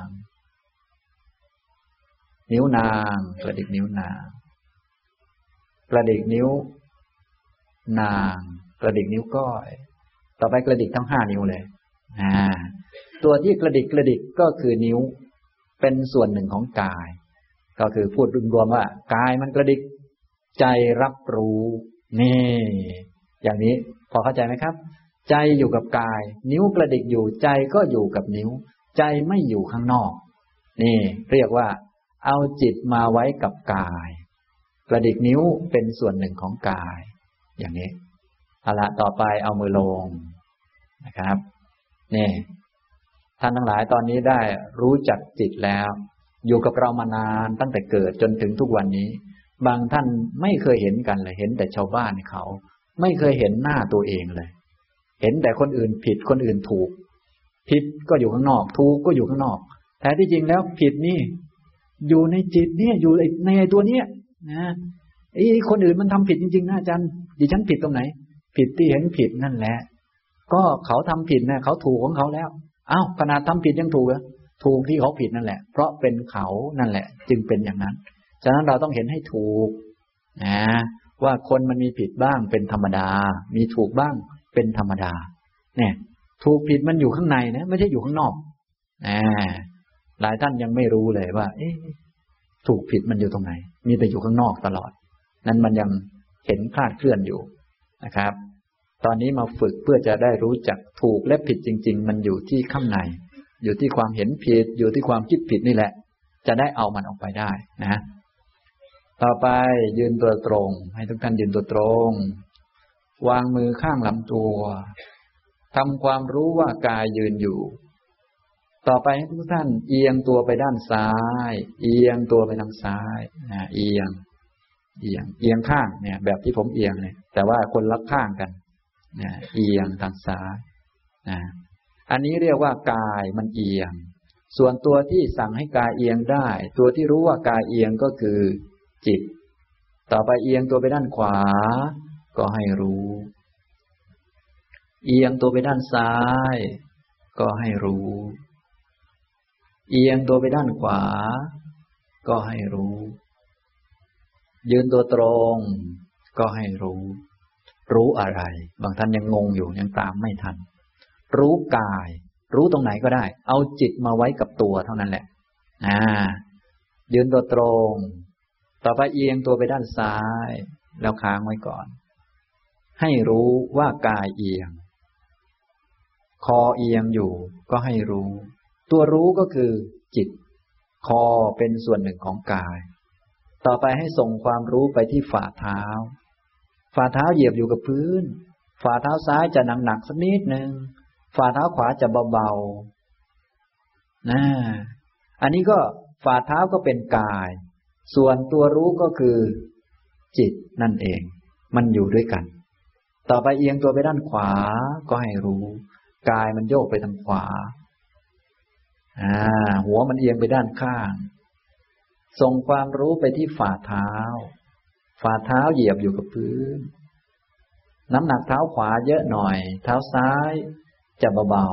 นิ้วนางกระดิกนิ้วนางกระดิกนิ้วนางกระดิกนิ้วก้อยต่อไปกระดิกทั้ง5 นิ้วเลยตัวที่กระดิกก็คือนิ้วเป็นส่วนหนึ่งของกายก็คือพูดรวมๆว่ากายมันกระดิกใจรับรู้นี่อย่างนี้พอเข้าใจไหมครับใจอยู่กับกายนิ้วกระดิกอยู่ใจก็อยู่กับนิ้วใจไม่อยู่ข้างนอกนี่เรียกว่าเอาจิตมาไว้กับกายกระดิกนิ้วเป็นส่วนหนึ่งของกายอย่างนี้เอาละต่อไปเอามือลงนะครับนี่ท่านทั้งหลายตอนนี้ได้รู้จักจิตแล้วอยู่กับเรามานานตั้งแต่เกิดจนถึงทุกวันนี้บางท่านไม่เคยเห็นกันเลยเห็นแต่ชาวบ้านเขาไม่เคยเห็นหน้าตัวเองเลยเห็นแต่คนอื่นผิดคนอื่นถูกผิดก็อยู่ข้างนอกถูกก็อยู่ข้างนอกแต่ที่จริงแล้วผิดนี่อยู่ในจิตเนี่ยอยู่ในตัวเนี้ยนะไอ้คนอื่นมันทำผิดจริงๆนะอาจารย์ดิฉันผิดตรงไหนผิดที่เห็นผิดนั่นแหละก็เขาทำผิดนะเขาถูกของเขาแล้วอ้าวขนาดทำผิดยังถูกเหรอถูกที่เขาผิดนั่นแหละเพราะเป็นเขานั่นแหละจึงเป็นอย่างนั้นฉะนั้นเราต้องเห็นให้ถูกนะว่าคนมันมีผิดบ้างเป็นธรรมดามีถูกบ้างเป็นธรรมดาเนี่ยถูกผิดมันอยู่ข้างในนะไม่ใช่อยู่ข้างนอกหลายท่านยังไม่รู้เลยว่าถูกผิดมันอยู่ตรงไหนมีแต่อยู่ข้างนอกตลอดนั้นมันยังเห็นคลาดเคลื่อนอยู่นะครับตอนนี้มาฝึกเพื่อจะได้รู้จักถูกและผิดจริงๆมันอยู่ที่ข้างในอยู่ที่ความเห็นผิดอยู่ที่ความคิดผิดนี่แหละจะได้เอามันออกไปได้นะต่อไปยืนตัวตรงให้ทุกท่านยืนตัวตรงวางมือข้างลำตัวทำความรู้ว่ากายยืนอยู่ต่อไปให้ทุกท่านเอียงตัวไปด้านซ้ายเอียงตัวไปทางซ้ายเอียงข้างเนี่ยแบบที่ผมเอียงเนี่ยแต่ว่าคนละข้างกันเอียงทางซ้ายอันนี้เรียกว่ากายมันเอียงส่วนตัวที่สั่งให้กายเอียงได้ตัวที่รู้ว่ากายเอียงก็คือจิตต่อไปเอียงตัวไปด้านขวาก็ให้รู้เอียงตัวไปด้านซ้ายก็ให้รู้เอียงตัวไปด้านขวาก็ให้รู้ยืนตัวตรงก็ให้รู้อะไรบางท่านยังงงอยู่ยังตามไม่ทันรู้กายรู้ตรงไหนก็ได้เอาจิตมาไว้กับตัวเท่านั้นแหละยืนตัวตรงต่อไปเอียงตัวไปด้านซ้ายแล้วค้างไว้ก่อนให้รู้ว่ากายเอียงคอเอียงอยู่ก็ให้รู้ตัวรู้ก็คือจิตคอเป็นส่วนหนึ่งของกายต่อไปให้ส่งความรู้ไปที่ฝ่าเท้าเหยียบอยู่กับพื้นฝ่าเท้าซ้ายจะหนักสักนิดนึงฝ่าเท้าขวาจะเบาๆอันนี้ก็ฝ่าเท้าก็เป็นกายส่วนตัวรู้ก็คือจิตนั่นเองมันอยู่ด้วยกันต่อไปเอียงตัวไปด้านขวาก็ให้รู้กายมันโยกไปทางขวาหัวมันเอียงไปด้านข้างส่งความรู้ไปที่ฝ่าเท้าเหยียบอยู่กับพื้นน้ำหนักเท้าขวาเยอะหน่อยเท้าซ้ายจะเบา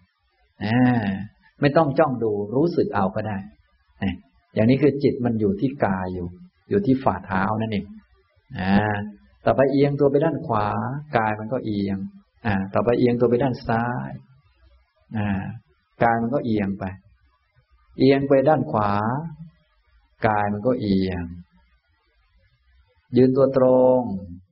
ๆไม่ต้องจ้องดูรู้สึกเอาก็ได้อย่างนี้คือจิตมันอยู่ที่กายอยู่ที่ฝ่าเท้านั่นเองต่อไปเอียงตัวไปด้านขวากายมันก็เอียงต่อไปเอียงตัวไปด้านซ้ายกายมันก็เอียงไปด้านขวากายมันก็เอียงยืนตัวตรง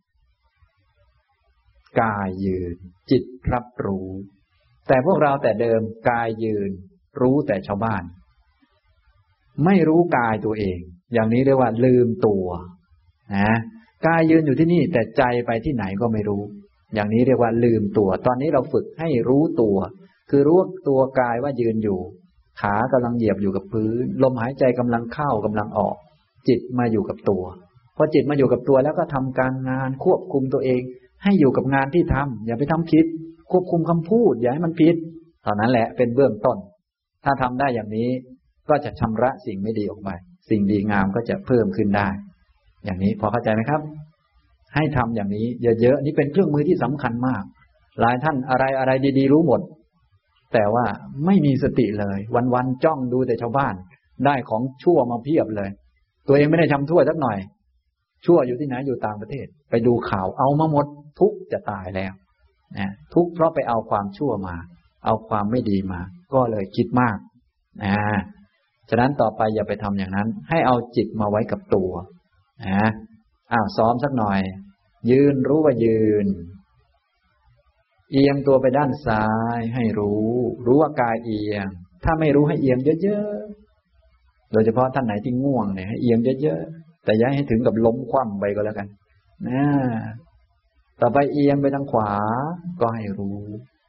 กายยืนจิตรับรู้แต่พวกเราแต่เดิมกายยืนรู้แต่ชาวบ้านไม่รู้กายตัวเองอย่างนี้เรียกว่าลืมตัวกายยืนอยู่ที่นี่แต่ใจไปที่ไหนก็ไม่รู้อย่างนี้เรียกว่าลืมตัวตอนนี้เราฝึกให้รู้ตัวคือรู้ตัวกายว่ายืนอยู่ขากำลังเหยียบอยู่กับพื้นลมหายใจกำลังเข้ากำลังออกจิตมาอยู่กับตัวพอจิตมาอยู่กับตัวแล้วก็ทำการงานควบคุมตัวเองให้อยู่กับงานที่ทำอย่าไปทำผิดควบคุมคำพูดอย่าให้มันผิดเท่านั้นแหละเป็นเบื้องต้นถ้าทำได้อย่างนี้ก็จะชำระสิ่งไม่ดีออกไปสิ่งดีงามก็จะเพิ่มขึ้นได้อย่างนี้พอเข้าใจไหมครับให้ทำอย่างนี้เยอะๆนี่เป็นเครื่องมือที่สำคัญมากหลายท่านอะไรดีๆรู้หมดแต่ว่าไม่มีสติเลยวันๆจ้องดูแต่ชาวบ้านได้ของชั่วมาเพียบเลยตัวเองไม่ได้ทำชั่วสักหน่อยชั่วอยู่ที่ไหนอยู่ต่างประเทศไปดูข่าวเอามาหมดทุกข์จะตายแล้วทุกข์เพราะไปเอาความชั่วมาเอาความไม่ดีมาก็เลยคิดมากฉะนั้นต่อไปอย่าไปทำอย่างนั้นให้เอาจิตมาไว้กับตัวซ้อมสักหน่อยยืนรู้ว่ายืนเอียงตัวไปด้านซ้ายให้รู้ว่ากายเอียงถ้าไม่รู้ให้เอียงเยอะๆโดยเฉพาะท่านไหนที่ง่วงเนี่ยให้เอียงเยอะๆแต่อย่าให้ถึงกับล้มคว่ำไปก็แล้วกันต่อไปเอียงไปทางขวาก็ให้รู้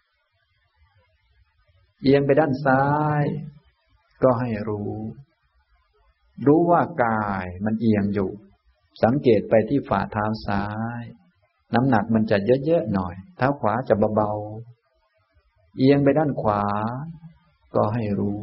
เอียงไปด้านซ้ายก็ให้รู้ว่ากายมันเอียงอยู่สังเกตไปที่ฝ่าเท้าซ้ายน้ำหนักมันจะเยอะๆหน่อยเท้าขวาจะเบาๆเอียงไปด้านขวาก็ให้รู้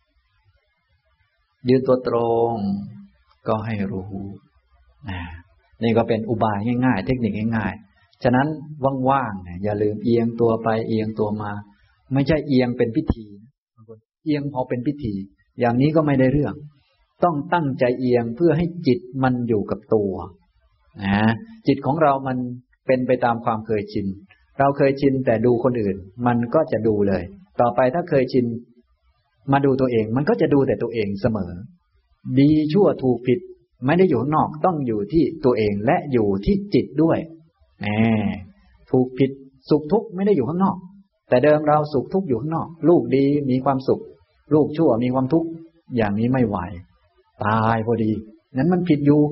ยืนตัวตรงก็ให้รู้นี่ก็เป็นอุบายง่ายๆเทคนิคง่ายๆฉะนั้นว่างๆอย่าลืมเอียงตัวไปเอียงตัวมาไม่ใช่เอียงเป็นพิธีเอียงพอเป็นพิธีอย่างนี้ก็ไม่ได้เรื่องต้องตั้งใจเอียงเพื่อให้จิตมันอยู่กับตัวจิตของเรามันเป็นไปตามความเคยชินเราเคยชินแต่ดูคนอื่นมันก็จะดูเลยต่อไปถ้าเคยชินมาดูตัวเองมันก็จะดูแต่ตัวเองเสมอดีชั่วถูกผิดไม่ได้อยู่ข้างนอกต้องอยู่ที่ตัวเองและอยู่ที่จิตด้วยถูกผิดสุขทุกข์ไม่ได้อยู่ข้างนอกแต่เดิมเราสุขทุกข์อยู่ข้างนอกลูกดีมีความสุขลูกชั่วมีความทุกข์อย่างนี้ไม่ไหวตายพอดีนั้นมันผิดอยู่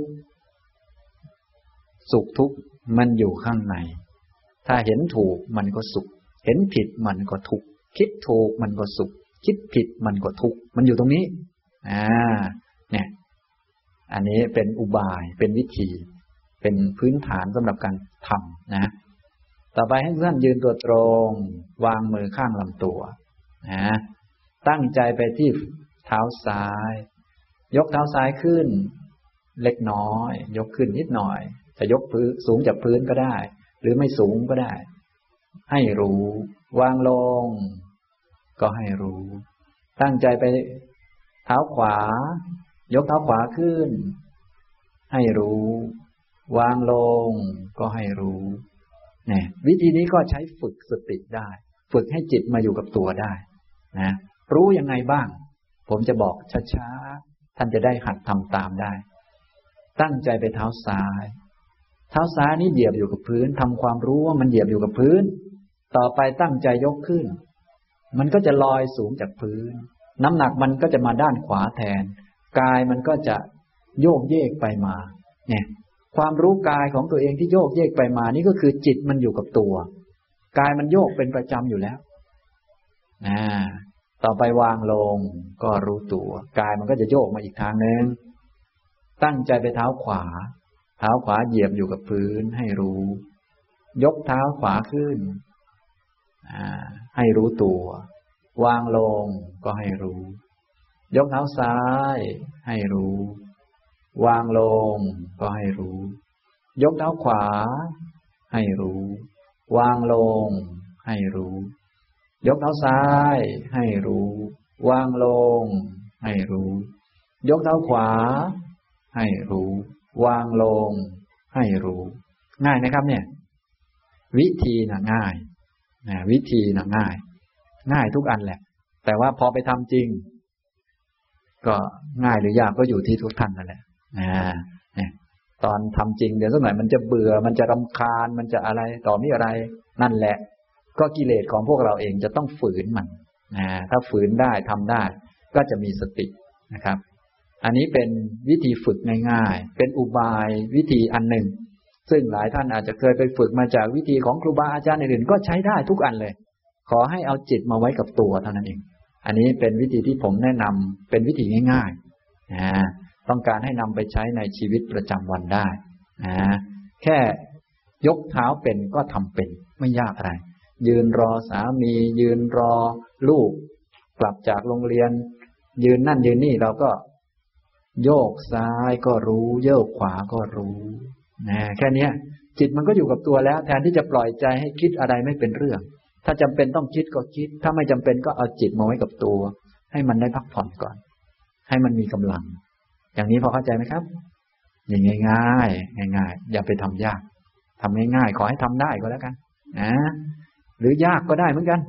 สุขทุกข์มันอยู่ข้างในถ้าเห็นถูกมันก็สุขเห็นผิดมันก็ทุกข์คิดถูกมันก็สุขคิดผิดมันก็ทุกข์มันอยู่ตรงนี้เนี่ยอันนี้เป็นอุบายเป็นวิธีเป็นพื้นฐานสำหรับการทำนะต่อไปให้ท่านยืนตัวตรงวางมือข้างลำตัวตั้งใจไปที่เท้าซ้ายยกเท้าซ้ายขึ้นเล็กน้อยยกขึ้นนิดหน่อยจะยกพื้นสูงจากพื้นก็ได้หรือไม่สูงก็ได้ให้รู้วางลงก็ให้รู้ตั้งใจไปเท้าขวายกเท้าขวาขึ้นให้รู้วางลงก็ให้รู้เนี่ยวิธีนี้ก็ใช้ฝึกสติได้ฝึกให้จิตมาอยู่กับตัวได้นะรู้ยังไงบ้างผมจะบอกช้าๆท่านจะได้หัดทำตามได้ตั้งใจไปเท้าซ้ายเท้าซ้ายนี้เหยียบอยู่กับพื้นทำความรู้ว่ามันเหยียบอยู่กับพื้นต่อไปตั้งใจยกขึ้นมันก็จะลอยสูงจากพื้นน้ำหนักมันก็จะมาด้านขวาแทนกายมันก็จะโยกเยกไปมาเนี่ยความรู้กายของตัวเองที่โยกเยกไปมานี่ก็คือจิตมันอยู่กับตัวกายมันโยกเป็นประจำอยู่แล้วต่อไปวางลงก็รู้ตัวกายมันก็จะโยกมาอีกทางนึงตั้งใจไปเท้าขวาเท้าขวาเหยียบอยู่กับพื้นให้รู้ยกเท้าขวาขึ้นให้รู้ตัววางลงก็ให้รู้ยกเท้าซ้ายให้รู้วางลงก็ให้รู้ยกเท้าขวาให้รู้วางลงให้รู้ยกเท้าซ้ายให้รู้วางลงให้รู้ยกเท้าขวาให้รู้วางลงให้รู้ง่ายนะครับเนี่ยวิธีน่ะง่ายวิธีน่ะง่ายทุกอันแหละแต่ว่าพอไปทำจริงก็ง่ายหรือยากก็อยู่ที่ทุกท่านนั่นแหละตอนทำจริงเดี๋ยวสักหน่อยมันจะเบื่อมันจะรำคาญมันจะอะไรต่อมีอะไรนั่นแหละก็กิเลสของพวกเราเองจะต้องฝืนมันถ้าฝืนได้ทำได้ก็จะมีสตินะครับอันนี้เป็นวิธีฝึกง่ายๆเป็นอุบายวิธีอันหนึ่งซึ่งหลายท่านอาจจะเคยไปฝึกมาจากวิธีของครูบาอาจารย์อื่นๆก็ใช้ได้ทุกอันเลยขอให้เอาจิตมาไว้กับตัวเท่านั้นเองอันนี้เป็นวิธีที่ผมแนะนำเป็นวิธีง่ายๆต้องการให้นำไปใช้ในชีวิตประจำวันได้แค่ยกเท้าเป็นก็ทำเป็นไม่ยากอะไรยืนรอสามียืนรอลูกกลับจากโรงเรียนยืนนั่นยืนนี่เราก็โยกซ้ายก็รู้โยกขวาก็รู้แค่นี้จิตมันก็อยู่กับตัวแล้วแทนที่จะปล่อยใจให้คิดอะไรไม่เป็นเรื่องถ้าจำเป็นต้องคิดก็คิดถ้าไม่จำเป็นก็เอาจิตมาไว้กับตัวให้มันได้พักผ่อนก่อนให้มันมีกำลังอย่างนี้พอเข้าใจไหมครับอย่างง่ายๆง่ายๆอย่าไปทำยากทำง่ายๆขอให้ทำได้ก็แล้วกันหรือยากก็ได้เหมือนกัน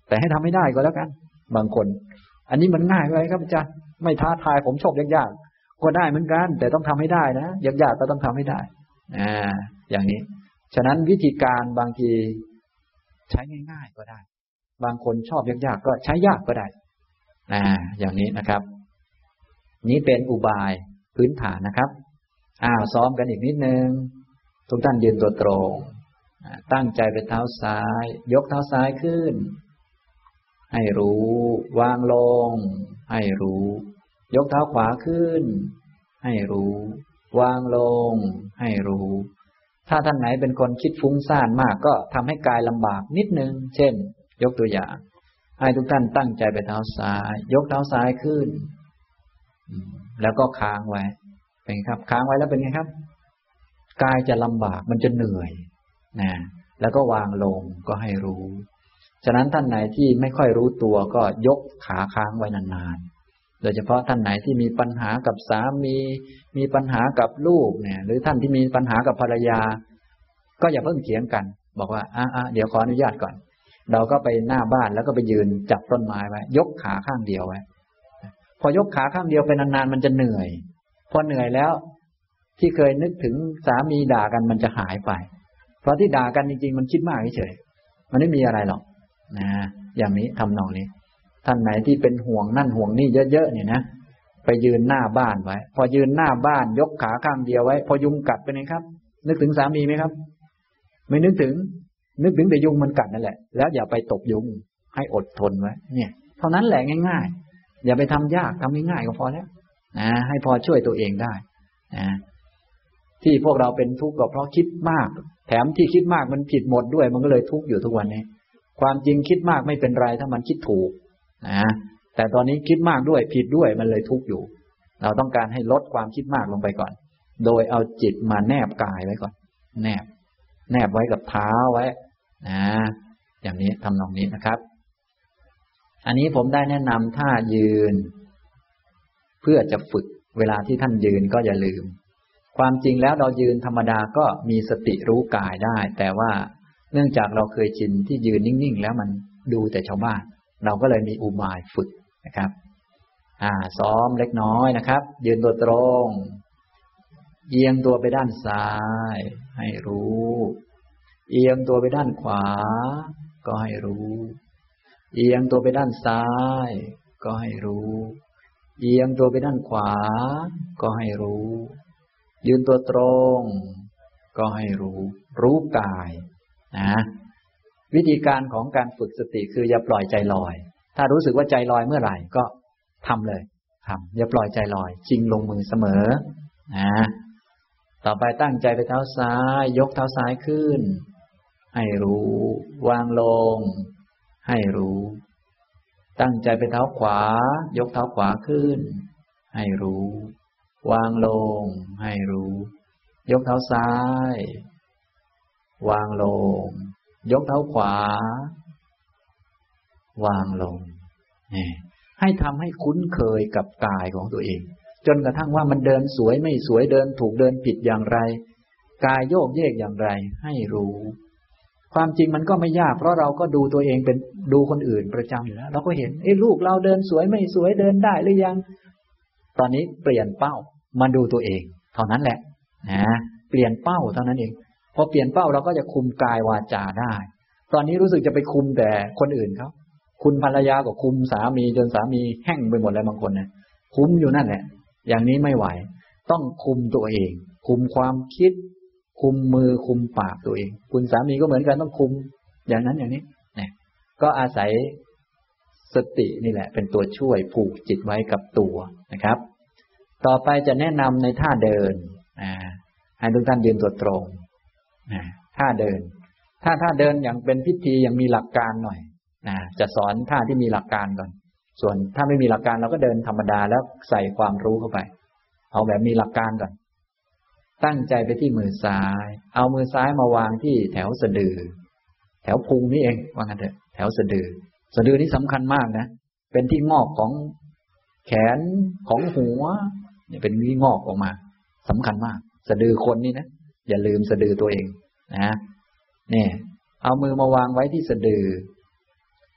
แต่ให้ทำให้ได้ก็แล้วกันบางคนอันนี้มันง่ายไปครับอาจารย์ไม่ท้าทายผมชอบยากๆก็ได้เหมือนกันแต่ต้องทำให้ได้นะยากๆก็ต้องทำให้ได้อย่างนี้ฉะนั้นวิธีการบางทีใช้ง่ายๆก็ได้บางคนชอบยากๆก็ใช้ยากก็ได้อย่างนี้นะครับนี้เป็นอุบายพื้นฐานนะครับซ้อมกันอีกนิดนึงทุกท่านยืนตัวตรงตั้งใจไปเท้าซ้ายยกเท้าซ้ายขึ้นให้รู้วางลงให้รู้ยกเท้าขวาขึ้นให้รู้วางลงให้รู้ถ้าท่านไหนเป็นคนคิดฟุ้งซ่านมากก็ทำให้กายลำบากนิดนึงเช่นยกตัวอย่างให้ทุกท่านตั้งใจไปเท้าซ้ายยกเท้าซ้ายขึ้นแล้วก็ค้างไว้เป็นไงครับค้างไว้แล้วเป็นไงครับกายจะลำบากมันจะเหนื่อยนะแล้วก็วางลงก็ให้รู้ฉะนั้นท่านไหนที่ไม่ค่อยรู้ตัวก็ยกขาค้างไว้นานๆโดยเฉพาะท่านไหนที่มีปัญหากับสามีปัญหากับลูกเนี่ยหรือท่านที่มีปัญหากับภรรยาก็อย่าเพิ่งเถียงกันบอกว่าเดี๋ยวขออนุญาตก่อนเราก็ไปหน้าบ้านแล้วก็ไปยืนจับต้นไม้ไว้ยกขาข้างเดียวไว้พอยกขาข้างเดียวไปนานๆมันจะเหนื่อยพอเหนื่อยแล้วที่เคยนึกถึงสามีด่ากันมันจะหายไปเพราะที่ด่ากันจริงๆมันคิดมากเฉยมันไม่มีอะไรหรอกนะอย่างนี้ทำนองนี้ท่านไหนที่เป็นห่วงนั่นห่วงนี่เยอะๆเนี่ยนะไปยืนหน้าบ้านไว้พอยืนหน้าบ้านยกขาข้างเดียวไว้พอยุงกัดเป็นไงครับนึกถึงสามีไหมครับไม่นึกถึงแต่ยุงมันกัดนั่นแหละแล้วอย่าไปตบยุงให้อดทนไว้เนี่ยเท่านั้นแหละง่ายๆอย่าไปทำยากทำง่ายๆก็พอแล้วนะให้พอช่วยตัวเองได้นะที่พวกเราเป็นทุกข์ก็เพราะคิดมากแถมที่คิดมากมันผิดหมดด้วยมันก็เลยทุกข์อยู่ทุกวันนี้ความจริงคิดมากไม่เป็นไรถ้ามันคิดถูกนะแต่ตอนนี้คิดมากด้วยผิดด้วยมันเลยทุกข์อยู่เราต้องการให้ลดความคิดมากลงไปก่อนโดยเอาจิตมาแนบกายไว้ก่อนแนบไว้กับเท้าไว้นะอย่างนี้ทำนองนี้นะครับอันนี้ผมได้แนะนำท่ายืนเพื่อจะฝึกเวลาที่ท่านยืนก็อย่าลืมความจริงแล้วเรายืนธรรมดาก็มีสติรู้กายได้แต่ว่าเนื่องจากเราเคยชินที่ยืนนิ่งๆแล้วมันดูแต่ชาวบ้านเราก็เลยมีอุบายฝึกนะครับซ้อมเล็กน้อยนะครับยืนตัวตรงเอียงตัวไปด้านซ้ายให้รู้เอียงตัวไปด้านขวาก็ให้รู้เอียงตัวไปด้านซ้ายก็ให้รู้เอียงตัวไปด้านขวาก็ให้รู้ยืนตัวตรงก็ให้รู้กายนะวิธีการของการฝึกสติคืออย่าปล่อยใจลอยถ้ารู้สึกว่าใจลอยเมื่อไหร่ก็ทำเลยอย่าปล่อยใจลอยจริงลงมือเสมอนะต่อไปตั้งใจไปเท้าซ้ายยกเท้าซ้ายขึ้นให้รู้วางลงให้รู้ตั้งใจไปเท้าขวายกเท้าขวาขึ้นให้รู้วางลงให้รู้ยกเท้าซ้ายวางลงยกเท้าขวาวางลงให้ทำให้คุ้นเคยกับกายของตัวเองจนกระทั่งว่ามันเดินสวยไม่สวยเดินถูกเดินผิดอย่างไรกายโยกเยกอย่างไรให้รู้ความจริงมันก็ไม่ยากเพราะเราก็ดูตัวเองเป็นดูคนอื่นประจำอยู่แล้วเราก็เห็นลูกเราเดินสวยไม่สวยเดินได้หรือยังตอนนี้เปลี่ยนเป้ามาดูตัวเองเท่านั้นแหละนะเปลี่ยนเป้าเท่านั้นเองพอเปลี่ยนเป้าเราก็จะคุมกายวาจาได้ตอนนี้รู้สึกจะไปคุมแต่คนอื่นเขาคุณภรรยาก็คุมสามีจนสามีแห้งไปหมดเลยบางคนเนี่ยคุมอยู่นั่นแหละอย่างนี้ไม่ไหวต้องคุมตัวเองคุมความคิดคุมมือคุมปากตัวเองคุณสามีก็เหมือนกันต้องคุมอย่างนั้นอย่างนี้เนี่ยก็อาศัยสตินี่แหละเป็นตัวช่วยผูกจิตไว้กับตัวนะครับต่อไปจะแนะนำในท่าเดินให้ทุกท่านยืนตัวตรงท่าเดินท่าเดินอย่างเป็นพิธีอย่างมีหลักการหน่อยจะสอนท่าที่มีหลักการก่อนส่วนถ้าไม่มีหลักการเราก็เดินธรรมดาแล้วใส่ความรู้เข้าไปเอาแบบมีหลักการก่อนตั้งใจไปที่มือซ้ายเอามือซ้ายมาวางที่แถวสะดือแถวพุงนี่เองว่างั้นเถอะแถวสะดือนี่สำคัญมากนะเป็นที่งอกของแขนของหัวเนี่ยเป็นที่งอกออกมาสำคัญมากสะดือคนนี่นะอย่าลืมสะดือตัวเองนะเนี่ยเอามือมาวางไว้ที่สะดือ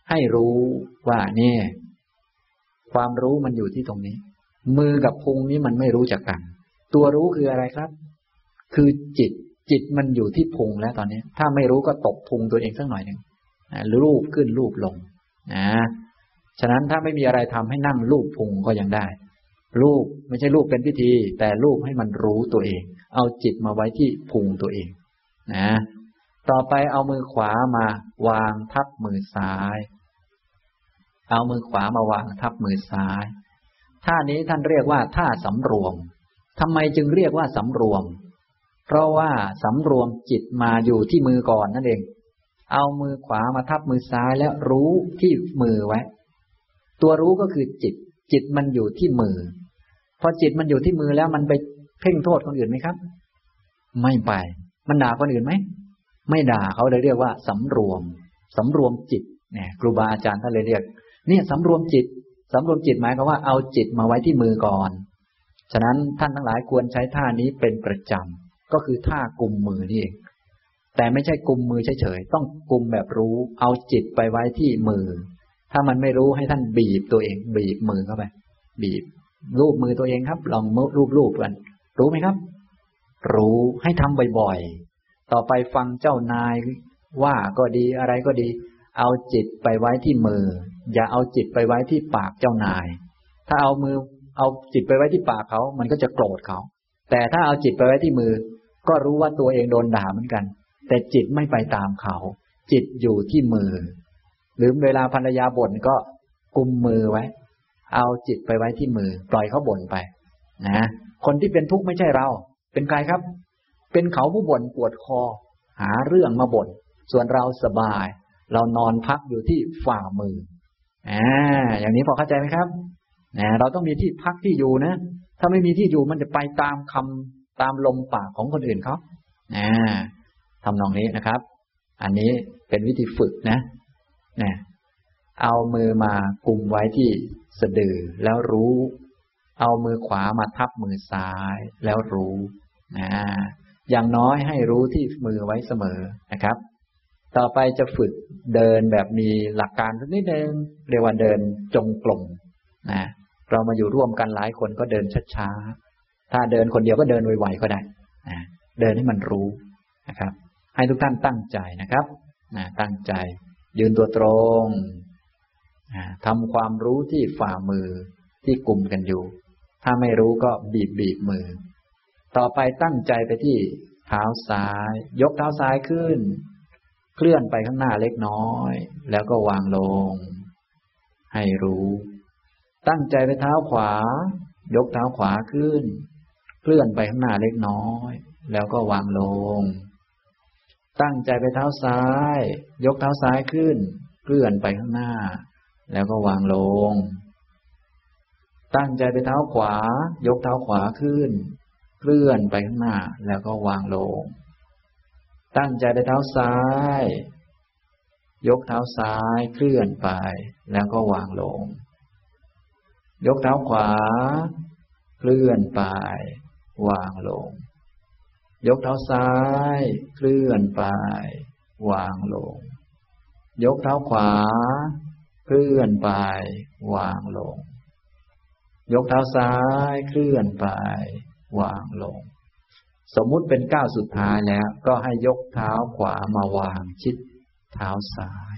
ให้รู้ว่าเนี่ยความรู้มันอยู่ที่ตรงนี้มือกับพุงนี้มันไม่รู้จักกันตัวรู้คืออะไรครับคือจิตมันอยู่ที่พุงแล้วตอนนี้ถ้าไม่รู้ก็ตบพุงตัวเองสักหน่อยหนึ่งรูปขึ้นรูปลงนะฉะนั้นถ้าไม่มีอะไรทำให้นั่งรูปพุงก็ยังได้รูปไม่ใช่รูปเป็นพิธีแต่รูปให้มันรู้ตัวเองเอาจิตมาไว้ที่พุงตัวเองนะต่อไปเอามือขวามาวางทับมือซ้ายเอามือขวามาวางทับมือซ้ายท่านี้ท่านเรียกว่าท่าสำรวมทำไมจึงเรียกว่าสำรวมเพราะว่าสำรวมจิตมาอยู่ที่มือก่อนนั่นเองเอามือขวามาทับมือซ้ายแล้วรู้ที่มือไว้ตัวรู้ก็คือจิตมันอยู่ที่มือพอจิตมันอยู่ที่มือแล้วมันไปเพ่งโทษคนอื่นไหมครับไม่ไปมันด่าคนอื่นไหมไม่ด่าเขาเลยเรียกว่าสำรวมจิตเนี่ยครูบาอาจารย์ท่านเลยเรียกเนี่ยสำรวมจิตหมายความว่าเอาจิตมาไว้ที่มือก่อนฉะนั้นท่านทั้งหลายควรใช้ท่านี้เป็นประจำก็คือท่ากุมมือนี่เองแต่ไม่ใช่กุมมือเฉยๆต้องกุมแบบรู้เอาจิตไปไว้ที่มือถ้ามันไม่รู้ให้ท่านบีบตัวเองบีบมือเข้าไปบีบรูปมือตัวเองครับลองรูปกันรู้ไหมครับรู้ให้ทำบ่อยๆต่อไปฟังเจ้านายว่าก็ดีอะไรก็ดีเอาจิตไปไว้ที่มืออย่าเอาจิตไปไว้ที่ปากเจ้านายถ้าเอาจิตไปไว้ที่ปากเขามันก็จะโกรธเขาแต่ถ้าเอาจิตไปไว้ที่มือก็รู้ว่าตัวเองโดนด่าเหมือนกันแต่จิตไม่ไปตามเขาจิตอยู่ที่มือหรือเวลาภรรยาบ่นก็กุมมือไว้เอาจิตไปไว้ที่มือปล่อยเขาบ่นไปนะคนที่เป็นทุกข์ไม่ใช่เราเป็นใครครับเป็นเขาผู้บ่นปวดคอหาเรื่องมาบ่นส่วนเราสบายเรานอนพักอยู่ที่ฝ่ามืออย่างนี้พอเข้าใจไหมครับเราต้องมีที่พักที่อยู่นะถ้าไม่มีที่อยู่มันจะไปตามคำตามลมปากของคนอื่นเขาทำนองนี้นะครับอันนี้เป็นวิธีฝึกนะเอามือมากุมไว้ที่สะดือแล้วรู้เอามือขวามาทับมือซ้ายแล้วรู้อย่างน้อยให้รู้ที่มือไว้เสมอนะครับต่อไปจะฝึกเดินแบบมีหลักการสักนิดนึงเรียกว่าเดินจงกรมเรามาอยู่ร่วมกันหลายคนก็เดินช้าๆถ้าเดินคนเดียวก็เดินไวๆก็ได้เดินให้มันรู้นะครับให้ทุกท่านตั้งใจนะครับตั้งใจยืนตัวตรงทำความรู้ที่ฝ่ามือที่กุมกันอยู่ถ้าไม่รู้ก็บีบมือต่อไปตั้งใจไปที่เท้าซ้ายยกเท้าซ้ายขึ้นเคลื่อนไปข้างหน้าเล็กน้อยแล้วก็วางลงให้รู้ตั้งใจไปเท้าขวายกเท้าขวาขึ้นเคลื่อนไปข้างหน้าเล็กน้อยแล้วก็วางลงตั้งใจไปเท้าซ้ายยกเท้าซ้ายขึ้นเคลื่อนไปข้างหน้าแล้วก็วางลงตั้งใจไปเท้าขวายกเท้าขวาขึ้นเคลื่อนไปข้างหน้าแล้วก็วางลงตั้งใจไปเท้าซ้ายยกเท้าซ้ายเคลื่อนไปแล้วก็วางลงยกเท้าขวาเคลื่อนไปวางลงยกเท้าซ้ายเคลื่อนไปวางลงยกเท้าขวาเคลื่อนไปวางลงยกเท้าซ้ายเคลื่อนไปวางลงสมมุติเป็นก้าวสุดท้ายแล้วก็ให้ยกเท้าขวามาวางชิดเท้าซ้าย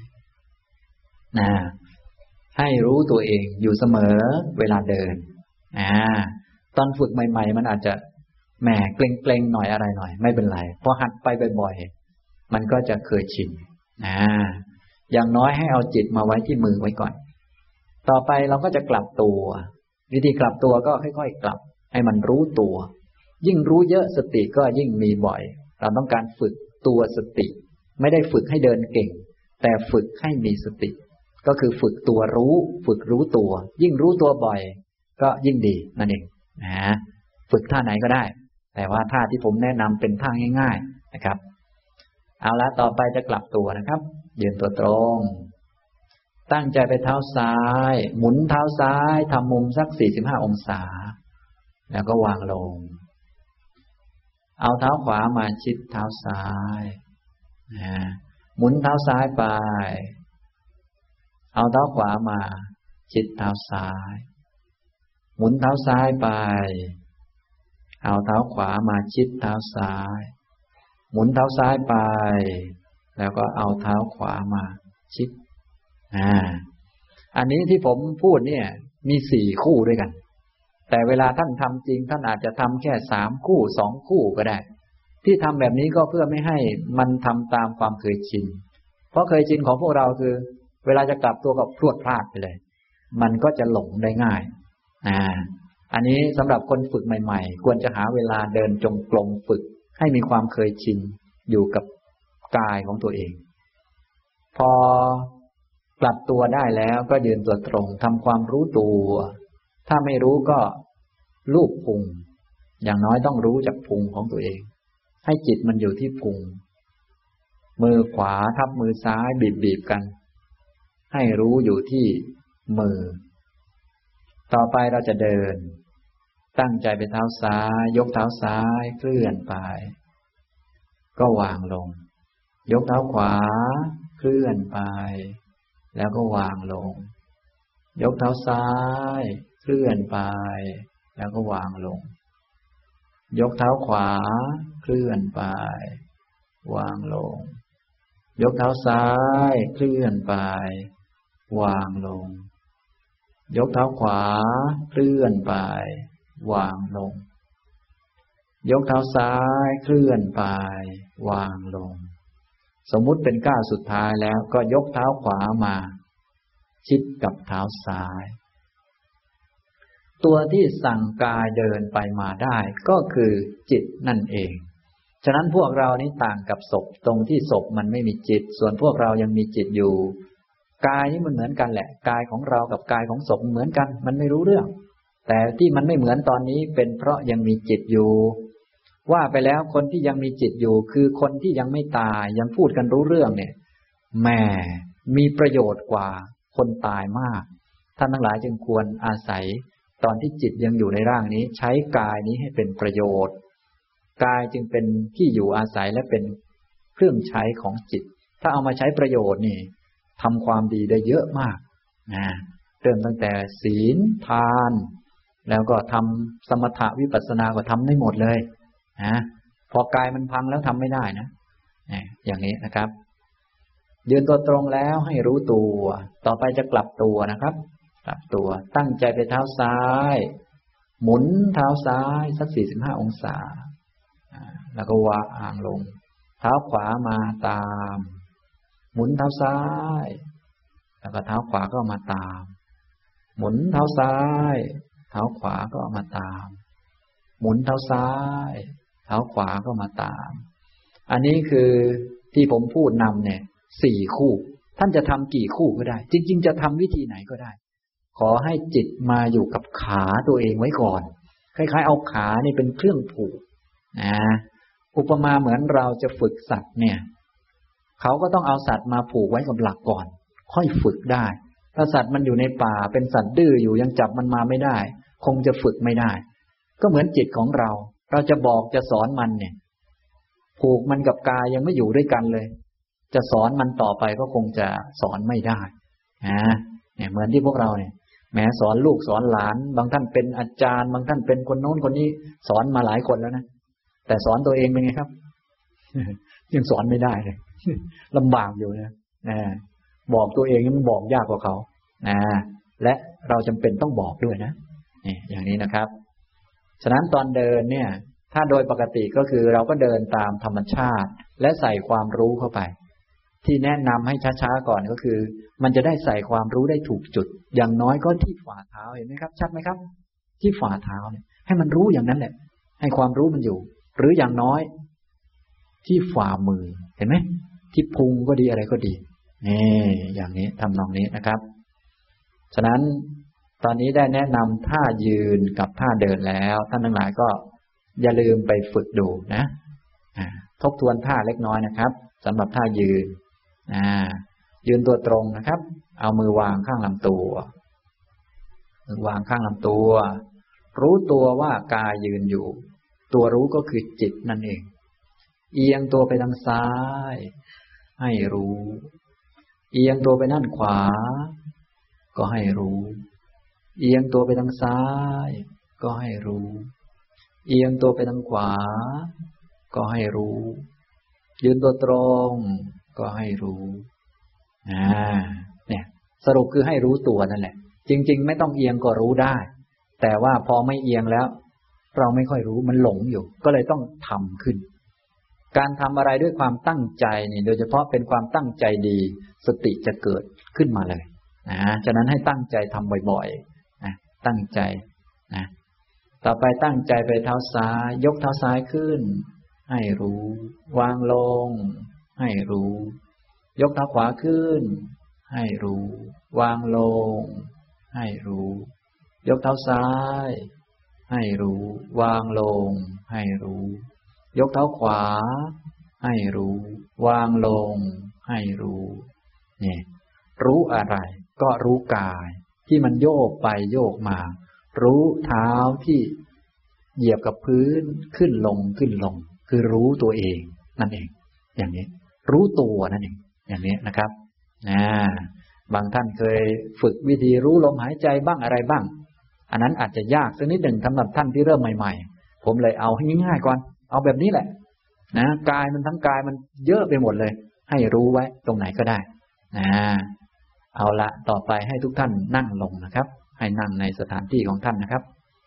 ให้รู้ตัวเองอยู่เสมอเวลาเดินตอนฝึกใหม่ๆมันอาจจะแหมเกรงๆหน่อยอะไรหน่อยไม่เป็นไรพอหัดไปบ่อยๆมันก็จะเคยชินอย่างน้อยให้เอาจิตมาไว้ที่มือไว้ก่อนต่อไปเราก็จะกลับตัววิธีกลับตัวก็ค่อยๆกลับให้มันรู้ตัวยิ่งรู้เยอะสติก็ยิ่งมีบ่อยเราต้องการฝึกตัวสติไม่ได้ฝึกให้เดินเก่งแต่ฝึกให้มีสติก็คือฝึกตัวรู้ฝึกรู้ตัวยิ่งรู้ตัวบ่อยก็ยิ่งดีนั่นเองฝึกท่าไหนก็ได้แต่ว่าท่าที่ผมแนะนำเป็นท่าง่ายๆนะครับเอาละต่อไปจะกลับตัวนะครับยืนตัวตรงตั้งใจไปเท้าซ้ายหมุนเท้าซ้ายทำมุมสัก45องศาแล้วก็วางลงเอาเท้าขวามาชิดเท้าซ้ายหมุนเท้าซ้ายไปเอาเท้าขวามาชิดเท้าซ้ายหมุนเท้าซ้ายไปเอาเท้าขวามาชิดเท้าซ้ายหมุนเท้าซ้ายไปแล้วก็เอาเท้าขวามาชิดอันนี้ที่ผมพูดเนี่ยมี4 คู่ด้วยกันแต่เวลาท่านทำจริงท่านอาจจะทำแค่3 คู่2 คู่ก็ได้ที่ทำแบบนี้ก็เพื่อไม่ให้มันทำตามความเคยชินเพราะเคยชินของพวกเราคือเวลาจะกลับตัวก็พรวดพลาดไปเลยมันก็จะหลงได้ง่ายอันนี้สำหรับคนฝึกใหม่ๆควรจะหาเวลาเดินจงกรมฝึกให้มีความเคยชินอยู่กับกายของตัวเองพอกลับตัวได้แล้วก็ยืนตัวตรงทำความรู้ตัวถ้าไม่รู้ก็ลูบพุงอย่างน้อยต้องรู้จักพุงของตัวเองให้จิตมันอยู่ที่พุงมือขวาทับมือซ้ายบีบกันให้รู้อยู่ที่มือต่อไปเราจะเดินตั้งใจไปเท้าซ้ายยกเท้าซ้ายเคลื่อนไปก็วางลงยกเท้าขวาเคลื่อนไปแล้วก็วางลงยกเท้าซ้ายเคลื่อนไปแล้วก็วางลงยกเท้าขวาเคลื่อนไปวางลงยกเท้าซ้ายเคลื่อนไปวางลงยกเท้าขวาเคลื่อนไปวางลงยกเท้าซ้ายเคลื่อนไปวางลงสมมุติเป็นก้าวสุดท้ายแล้วก็ยกเท้าขวามาชิดกับเท้าซ้ายตัวที่สั่งกายเดินไปมาได้ก็คือจิตนั่นเองฉะนั้นพวกเรานี้ต่างกับศพตรงที่ศพมันไม่มีจิตส่วนพวกเรายังมีจิตอยู่กายนี่มันเหมือนกันแหละกายของเรากับกายของศพเหมือนกันมันไม่รู้เรื่องแต่ที่มันไม่เหมือนตอนนี้เป็นเพราะยังมีจิตอยู่ว่าไปแล้วคนที่ยังมีจิตอยู่คือคนที่ยังไม่ตายยังพูดกันรู้เรื่องเนี่ยแม่มีประโยชน์กว่าคนตายมากท่านทั้งหลายจึงควรอาศัยตอนที่จิตยังอยู่ในร่างนี้ใช้กายนี้ให้เป็นประโยชน์กายจึงเป็นที่อยู่อาศัยและเป็นเครื่องใช้ของจิตถ้าเอามาใช้ประโยชน์นี่ทำความดีได้เยอะมากเริ่มตั้งแต่ศีลทานแล้วก็ทำสมถะวิปัสสนาก็ทำได้หมดเลยพอกายมันพังแล้วทำไม่ได้นะอย่างนี้นะครับยืนตัวตรงแล้วให้รู้ตัวต่อไปจะกลับตัวนะครับกลับตัวตั้งใจไปเท้าซ้ายหมุนเท้าซ้ายสัก45 องศาแล้วก็วางลงเท้าขวามาตามหมุนเท้าซ้ายแล้วก็เท้าขวาก็มาตามหมุนเท้าซ้ายเท้าขวาก็มาตามหมุนเท้าซ้ายเท้าขวาก็มาตามอันนี้คือที่ผมพูดนำเนี่ย4 คู่ท่านจะทำกี่คู่ก็ได้จริงๆจะทำวิธีไหนก็ได้ขอให้จิตมาอยู่กับขาตัวเองไว้ก่อนคล้ายๆเอาขานี่เป็นเครื่องผูกอุปมาเหมือนเราจะฝึกสัตว์เนี่ยเขาก็ต้องเอาสัตว์มาผูกไว้กับหลักก่อนค่อยฝึกได้ถ้าสัตว์มันอยู่ในป่าเป็นสัตว์ดื้ออยู่ยังจับมันมาไม่ได้คงจะฝึกไม่ได้ก็เหมือนจิตของเราจะบอกจะสอนมันเนี่ยผูกมันกับกายยังไม่อยู่ด้วยกันเลยจะสอนมันต่อไปก็คงจะสอนไม่ได้เนี่ยเหมือนที่พวกเราเนี่ยแม้สอนลูกสอนหลานบางท่านเป็นอาจารย์บางท่านเป็นคนโน้นคนนี้สอนมาหลายคนแล้วนะแต่สอนตัวเองเป็นไงครับ ยังสอนไม่ได้เลย ลำบากอยู่นะบอกตัวเองมันบอกยากกว่าเขาและเราจำเป็นต้องบอกด้วยนะนี่อย่างนี้นะครับฉะนั้นตอนเดินเนี่ยถ้าโดยปกติก็คือเราก็เดินตามธรรมชาติและใส่ความรู้เข้าไปที่แนะนำให้ช้าๆก่อนก็คือมันจะได้ใส่ความรู้ได้ถูกจุดอย่างน้อยก็ที่ฝ่าเท้าเห็นไหมครับชัดไหมครับที่ฝ่าเท้าเนี่ยให้มันรู้อย่างนั้นแหละให้ความรู้มันอยู่หรืออย่างน้อยที่ฝ่ามือเห็นไหมที่พุงก็ดีอะไรก็ดีอย่างนี้ทำนองนี้นะครับฉะนั้นตอนนี้ได้แนะนำท่ายืนกับท่าเดินแล้วท่านทั้งหลายก็อย่าลืมไปฝึกดูนะทบทวนท่าเล็กน้อยนะครับสำหรับท่ายืนยืนตัวตรงนะครับเอามือวางข้างลำตัวมือวางข้างลำตัวรู้ตัวว่ากายยืนอยู่ตัวรู้ก็คือจิตนั่นเองเอียงตัวไปทางซ้ายให้รู้เอียงตัวไปด้านขวาก็ให้รู้เอียงตัวไปทางซ้ายก็ให้รู้เอียงตัวไปทางขวาก็ให้รู้ยืนตัวตรงก็ให้รู้เนี่ยสรุปคือให้รู้ตัวนั่นแหละจริงๆไม่ต้องเอียงก็รู้ได้แต่ว่าพอไม่เอียงแล้วเราไม่ค่อยรู้มันหลงอยู่ก็เลยต้องทำขึ้นการทำอะไรด้วยความตั้งใจนี่โดยเฉพาะเป็นความตั้งใจดีสติจะเกิดขึ้นมาเลยฉะนั้นให้ตั้งใจทำบ่อยๆนะตั้งใจนะต่อไปตั้งใจไปเท้าซ้ายยกเท้าซ้ายขึ้นให้รู้วางลงให้รู้ยกเท้าขวาขึ้นให้รู้วางลงให้รู้ยกเท้าซ้ายให้รู้วางลงให้รู้ยกเท้าขวาให้รู้วางลงให้รู้นี่รู้อะไรก็รู้กายที่มันโยกไปโยกมารู้เท้าที่เหยียบกับพื้นขึ้นลงขึ้นลงคือรู้ตัวเองนั่นเองอย่างนี้รู้ตัวนั่นเองอย่างนี้นะครับบางท่านเคยฝึกวิธีรู้ลมหายใจบ้างอะไรบ้างอันนั้นอาจจะยากสักนิดหนึ่งสำหรับท่านที่เริ่มใหม่ๆผมเลยเอาให้ง่ายๆก่อนเอาแบบนี้แหละนะกายมันทั้งกายมันเยอะไปหมดเลยให้รู้ไว้ตรงไหนก็ได้เอาละต่อไปให้ทุกท่านนั่งลงนะครับให้นั่งในสถานที่ของท่านนะครับ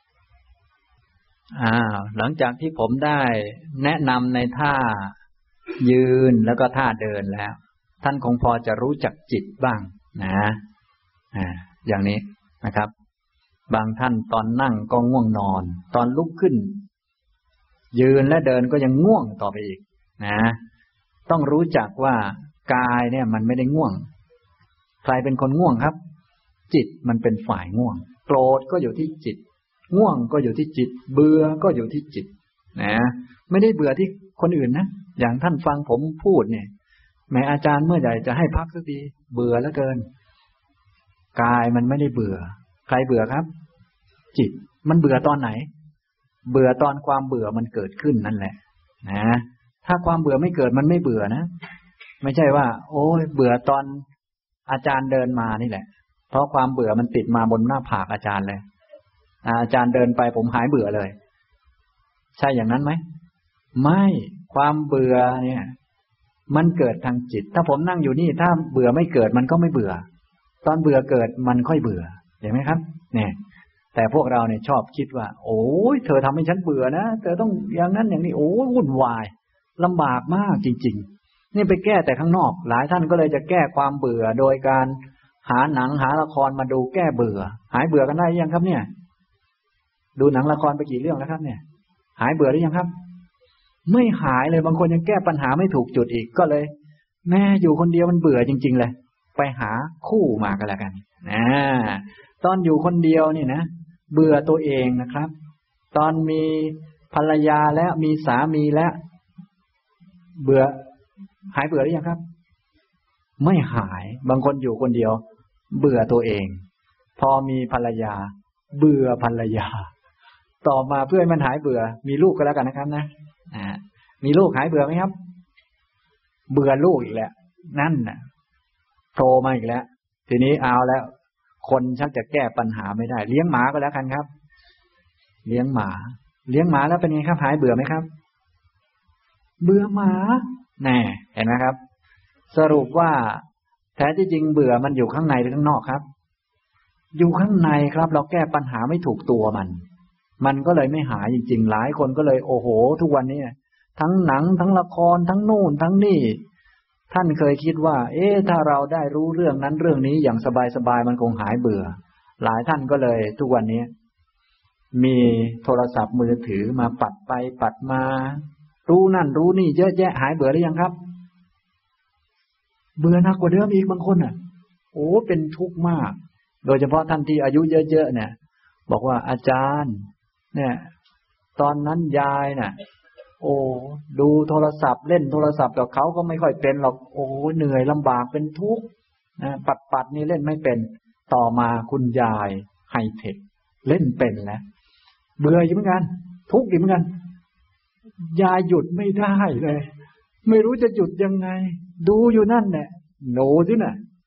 หลังจากที่ผมได้แนะนำในท่ายืนแล้วก็ท่าเดินแล้วท่านคงพอจะรู้จักจิตบ้างนะอย่างนี้นะครับบางท่านตอนนั่งก็ง่วงนอนตอนลุกขึ้นยืนและเดินก็ยังง่วงต่อไปอีกนะต้องรู้จักว่ากายเนี่ยมันไม่ได้ง่วงใครเป็นคนง่วงครับจิตมันเป็นฝ่ายง่วงโกรธก็อยู่ที่จิตง่วงก็อยู่ที่จิตเบื่อก็อยู่ที่จิตนะไม่ได้เบื่อที่คนอื่นนะอย่างท่านฟังผมพูดเนี่ยแม้อาจารย์เมื่อใดจะให้พักสักทีเบื่อเหลือเกินกายมันไม่ได้เบื่อใครเบื่อครับจิตมันเบื่อตอนไหนเบื่อตอนความเบื่อมันเกิดขึ้นนั่นแหละนะถ้าความเบื่อไม่เกิดมันไม่เบื่อนะไม่ใช่ว่าโอ้ยเบื่อตอนอาจารย์เดินมานี่แหละเพราะความเบื่อมันติดมาบนหน้าผากอาจารย์เลยอาจารย์เดินไปผมหายเบื่อเลยใช่อย่างนั้นไหมไม่ความเบื่อเนี่ยมันเกิดทางจิตถ้าผมนั่งอยู่นี่ถ้าเบื่อไม่เกิดมันก็ไม่เบื่อตอนเบื่อเกิดมันค่อยเบื่อเห็นไหมครับเนี่ยแต่พวกเราเนี่ยชอบคิดว่าโอ้ยเธอทำให้ฉันเบื่อนะเธอต้องอย่างนั้นอย่างนี้โอ้ยวุ่นวายลำบากมากจริงๆนี่ไปแก้แต่ข้างนอกหลายท่านก็เลยจะแก้ความเบื่อโดยการหาหนังหาละครมาดูแก้เบื่อหายเบื่อกันได้ยังครับเนี่ยดูหนังละครไปกี่เรื่องแล้วครับเนี่ยหายเบื่อหรือยังครับไม่หายเลยบางคนยังแก้ปัญหาไม่ถูกจุดอีกก็เลยแม่อยู่คนเดียวมันเบื่อจริงๆเลยไปหาคู่มากันแล้วกันตอนอยู่คนเดียวนี่นะเบื่อตัวเองนะครับตอนมีภรรยาแล้วมีสามีแล้วเบื่อหายเบื่อหรือยังครับไม่หายบางคนอยู่คนเดียวเบื่อตัวเองพอมีภรรยาเบื่อภรรยาต่อมาเพื่อให้มันหายเบื่อมีลูกก็แล้วกันนะครับนะมีลูกหายเบื่อไหมครับเบื่อลูกอีกแล้วนั่นน่ะโทรมาอีกแล้วทีนี้เอาแล้วคนชักจะแก้ปัญหาไม่ได้เลี้ยงหมาก็แล้วกันครับเลี้ยงหมาแล้วเป็นไงครับหายเบื่อไหมครับเบื่อหมาแน่เห็นไหมครับสรุปว่าแท้ที่จริงเบื่อมันอยู่ข้างในหรือข้างนอกครับอยู่ข้างในครับเราแก้ปัญหาไม่ถูกตัวมันก็เลยไม่หายจริงๆหลายคนก็เลยโอ้โหทุกวันนี้ทั้งหนังทั้งละครทั้งนู่นทั้งนี่ท่านเคยคิดว่าถ้าเราได้รู้เรื่องนั้นเรื่องนี้อย่างสบายๆมันคงหายเบื่อหลายท่านก็เลยทุกวันนี้มีโทรศัพท์มือถือมาปัดไปปัดมารู้นั่นรู้นี่เยอะแยะหายเบื่อหรือยังครับเบื่อหนักกว่าเดิมอีกบางคนโอ้เป็นทุกข์มากโดยเฉพาะท่านที่อายุเยอะๆเนี่ยบอกว่าอาจารย์เนี่ยตอนนั้นยายน่ะโอ้ดูโทรศัพท์เล่นโทรศัพท์กับเขาก็ไม่ค่อยเป็นหรอกโอ้เหนื่อยลำบากเป็นทุกข์ปัดนี่เล่นไม่เป็นต่อมาคุณยายไฮเทคเล่นเป็นแล้วเบื่ออยู่เหมือนกันทุกข์อยู่เหมือนกันยายหยุดไม่ได้เลยไม่รู้จะหยุดยังไงดูอยู่นั่นแหละโหนสิน่ะ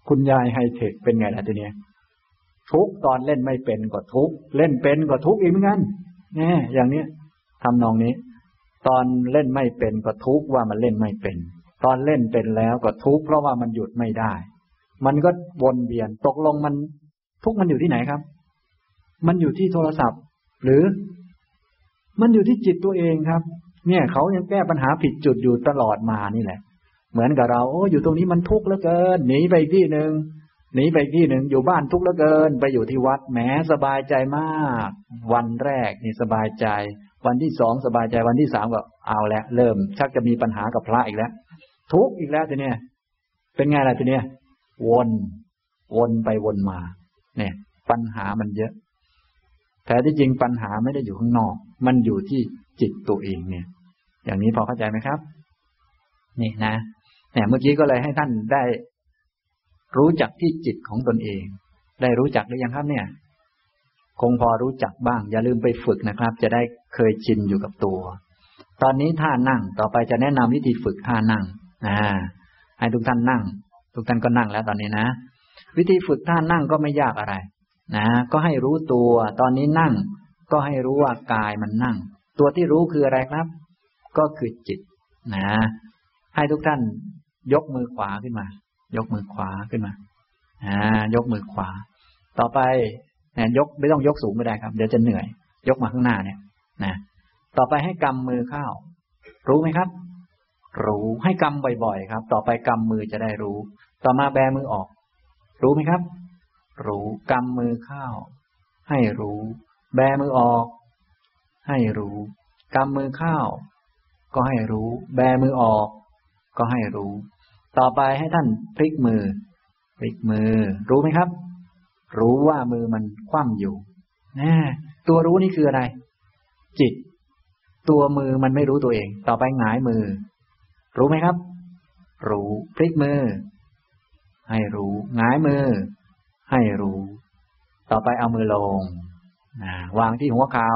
คุณยายไฮเทคเป็นไงล่ะทีเนี้ยทุกตอนเล่นไม่เป็นก็ทุกเล่นเป็นก็ทุกอีกเหมือนกันเนี่ยอย่างเนี้ยทำนองนี้ตอนเล่นไม่เป็นก็ทุกว่ามันเล่นไม่เป็นตอนเล่นเป็นแล้วก็ทุกเพราะว่ามันหยุดไม่ได้มันก็วนเวียนตกลงมันทุกมันอยู่ที่ไหนครับมันอยู่ที่โทรศัพท์หรือมันอยู่ที่จิตตัวเองครับเนี่ยเขายังแก้ปัญหาผิดจุดอยู่ตลอดมานี่แหละเหมือนกับเราอยู่ตรงนี้มันทุกข์เหลือเกินหนีไปอีกที่นึงอยู่บ้านทุกข์เหลือเกินไปอยู่ที่วัดแหมสบายใจมากวันแรกนี่สบายใจวันที่สองสบายใจวันที่สามก็เอาแล้วเริ่มชักจะมีปัญหากับพระอีกแล้วทุกข์อีกแล้วทีเนี้ยเป็นไงล่ะทีเนี้ยวนไปวนมาเนี่ยปัญหามันเยอะแต่ที่จริงปัญหาไม่ได้อยู่ข้างนอกมันอยู่ที่จิตตัวเองเนี่ยอย่างนี้พอเข้าใจไหมครับนี่นะเนี่ยเมื่อกี้ก็เลยให้ท่านได้รู้จักที่จิตของตนเองได้รู้จักหรือยังครับเนี่ยคงพอรู้จักบ้างอย่าลืมไปฝึกนะครับจะได้เคยชินอยู่กับตัวตอนนี้ท่านั่งต่อไปจะแนะนำวิธีฝึกท่านั่งให้ทุกท่านนั่งทุกท่านก็นั่งแล้วตอนนี้นะวิธีฝึกท่านั่งก็ไม่ยากอะไรนะก็ให้รู้ตัวตอนนี้นั่งก็ให้รู้ว่ากายมันนั่งตัวที่รู้คืออะไรครับก็คือจิตนะให้ทุกท่านยกมือขวาขึ้นมายกมือขวาขึ้นมายกมือขวาต่อไปเนี่ยยกไม่ต้องยกสูงไม่ได้ครับเดี๋ยวจะเหนื่อยยกมาข้างหน้าเนี่ยนะต่อไปให้กำมือเข้ารู้ไหมครับรู้ให้กำบ่อยๆครับต่อไปกำมือจะได้รู้ต่อมาแบมือออกรู้ไหมครับรู้กำมือเข้าให้รู้แบมือออกให้รู้กำมือเข้าก็ให้รู้แบมือออกก็ให้รู้ต่อไปให้ท่านพลิกมือรู้ไหมครับรู้ว่ามือมันคว่ำอยู่ตัวรู้นี่คืออะไรจิตตัวมือมันไม่รู้ตัวเองต่อไปหงายมือรู้ไหมครับรู้พลิกมือให้รู้หงายมือให้รู้ต่อไปเอามือลงวางที่หัวเข่า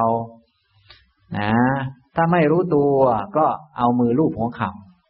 ถ้าไม่รู้ตัวก็เอามือลูบหัวเข่า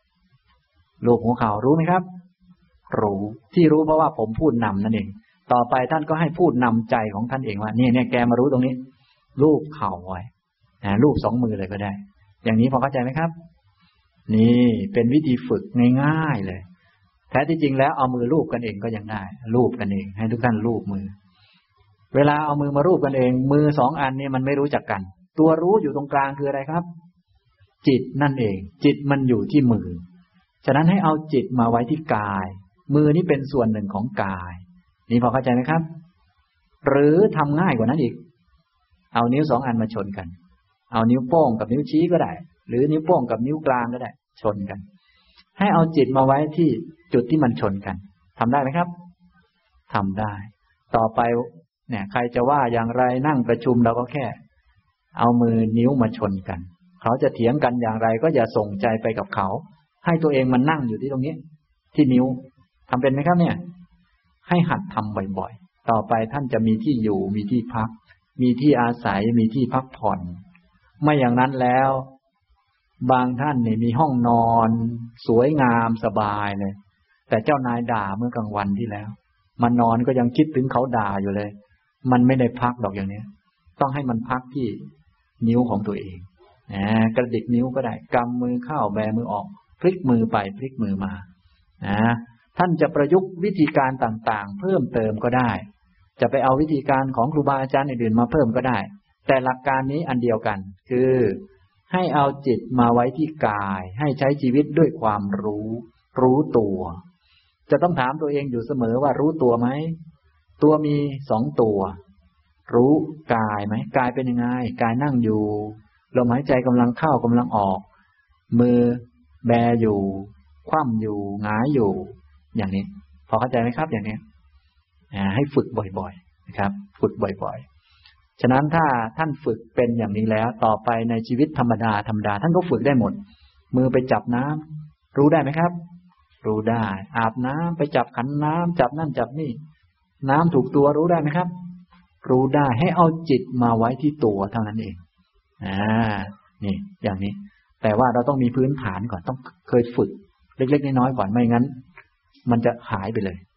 รู้ไหมครับรู้ที่รู้เพราะว่าผมพูดนำนั่นเองต่อไปท่านก็ให้พูดนำใจของท่านเองว่าเนี่ยแกมารู้ตรงนี้ลูบเข่าไว้ลูบสองมือเลยก็ได้อย่างนี้พอเข้าใจไหมครับนี่เป็นวิธีฝึกง่ายๆเลยแท้ที่จริงแล้วเอามือลูบกันเองก็ยังได้ลูบกันเองให้ทุกท่านลูบมือเวลาเอามือมาลูบกันเองมือสองอันนี่มันไม่รู้จักกันตัวรู้อยู่ตรงกลางคืออะไรครับจิตนั่นเองจิตมันอยู่ที่มือฉะนั้นให้เอาจิตมาไว้ที่กายมือนี้เป็นส่วนหนึ่งของกายนี่พอเข้าใจไหมครับหรือทำง่ายกว่านั้นอีกเอานิ้วสองอันมาชนกันเอานิ้วโป้งกับนิ้วชี้ก็ได้หรือนิ้วโป้งกับนิ้วกลางก็ได้ชนกันให้เอาจิตมาไว้ที่จุดที่มันชนกันทำได้ไหมครับทำได้ต่อไปเนี่ยใครจะว่าอย่างไรนั่งประชุมเราก็แค่เอามือนิ้วมาชนกันเขาจะเถียงกันอย่างไรก็อย่าส่งใจไปกับเขาให้ตัวเองมันนั่งอยู่ที่ตรงนี้ที่นิ้วทำเป็นไหมครับเนี่ยให้หัดทำบ่อยๆต่อไปท่านจะมีที่อยู่มีที่พักมีที่อาศัยมีที่พักผ่อนไม่อย่างนั้นแล้วบางท่านเนี่ยมีห้องนอนสวยงามสบายเลยแต่เจ้านายด่าเมื่อกลางวันที่แล้วมันนอนก็ยังคิดถึงเขาด่าอยู่เลยมันไม่ได้พักดอกอย่างนี้ต้องให้มันพักที่นิ้วของตัวเองกระดิกนิ้วก็ได้กำมือเข้าแบมือออกพลิกมือไปพลิกมือมาท่านจะประยุกต์วิธีการต่างๆเพิ่มเติมก็ได้จะไปเอาวิธีการของครูบาอาจารย์อื่นๆมาเพิ่มก็ได้แต่หลักการนี้อันเดียวกันคือให้เอาจิตมาไว้ที่กายให้ใช้ชีวิตด้วยความรู้ตัวจะต้องถามตัวเองอยู่เสมอว่ารู้ตัวไหมตัวมีสองตัวรู้กายไหมกายเป็นยังไงกายนั่งอยู่ลมหายใจกำลังเข้ากำลังออกมือแบอยู่คว่ำอยู่หงายอยู่อย่างนี้พอเข้าใจไหมครับอย่างนี้ให้ฝึกบ่อยๆนะครับฝึกบ่อยๆฉะนั้นถ้าท่านฝึกเป็นอย่างนี้แล้วต่อไปในชีวิตธรรมดาท่านก็ฝึกได้หมดมือไปจับน้ำรู้ได้ไหมครับรู้ได้อาบน้ำไปจับขันน้ำจับนั่นจับนี่น้ำถูกตัวรู้ได้ไหมครับรู้ได้ให้เอาจิตมาไว้ที่ตัวเท่านั้นเองนี่อย่างนี้แต่ว่าเราต้องมีพื้นฐานก่อนต้องเคยฝึกเล็กๆน้อยๆก่อนไม่งั้นมันจะหายไปเลย